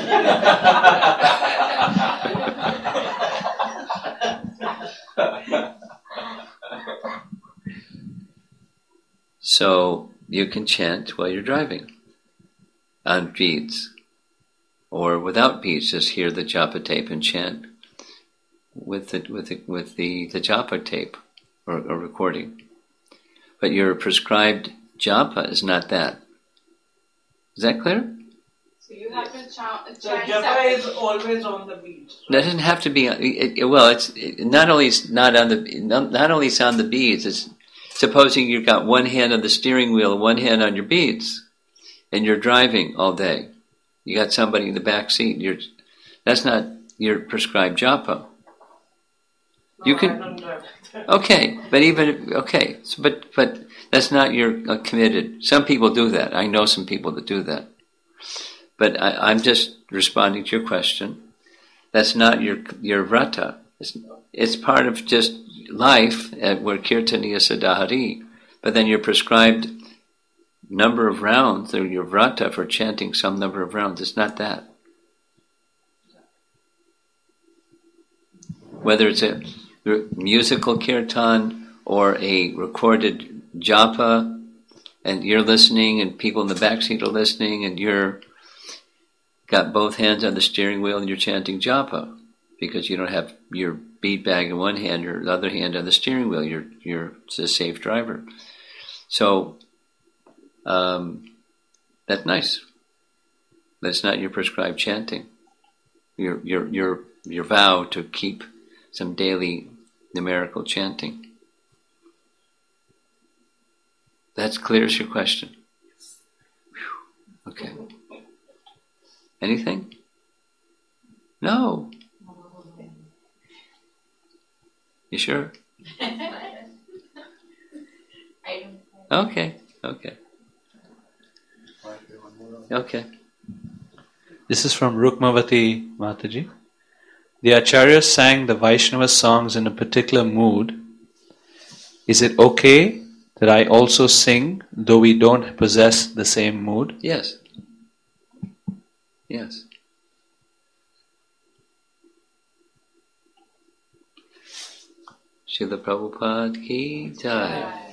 So you can chant while you're driving on beats, or without beats, just hear the japa tape and chant with the with the, with the, the japa tape or, or recording. But your prescribed japa is not that. Is that clear? So you have to chant. So japa is always on the beat. That doesn't have to be. It, it, well, it's it, not only it's not on the not, not only it's on the beads. It's supposing you've got one hand on the steering wheel and one hand on your beads, and you're driving all day. You got somebody in the back seat. You're that's not your prescribed japa. No, You I can don't drive. okay, but even okay, so, but but that's not your uh, committed. Some people do that. I know some people that do that. But I, I'm just responding to your question. That's not your your vrata. It's, it's part of just life. Uh, we're Kirtaniya Sadahari, but then your prescribed number of rounds, or your vrata for chanting some number of rounds, it's not that. Whether it's a musical kirtan or a recorded japa, and you're listening, and people in the backseat are listening, and you're got both hands on the steering wheel and you're chanting japa because you don't have your bead bag in one hand or the other hand on the steering wheel. You're you're a safe driver. So um, that's nice. But it's not your prescribed chanting. Your your your your vow to keep some daily numerical chanting. That's clear as your question. Whew. Okay. Anything? No. You sure? Okay, okay. Okay. This is from Rukmavati Mataji. The Acharyas sang the Vaishnava songs in a particular mood. Is it okay that I also sing, though we don't possess the same mood? Yes. Yes. Srila Prabhupada ki jai.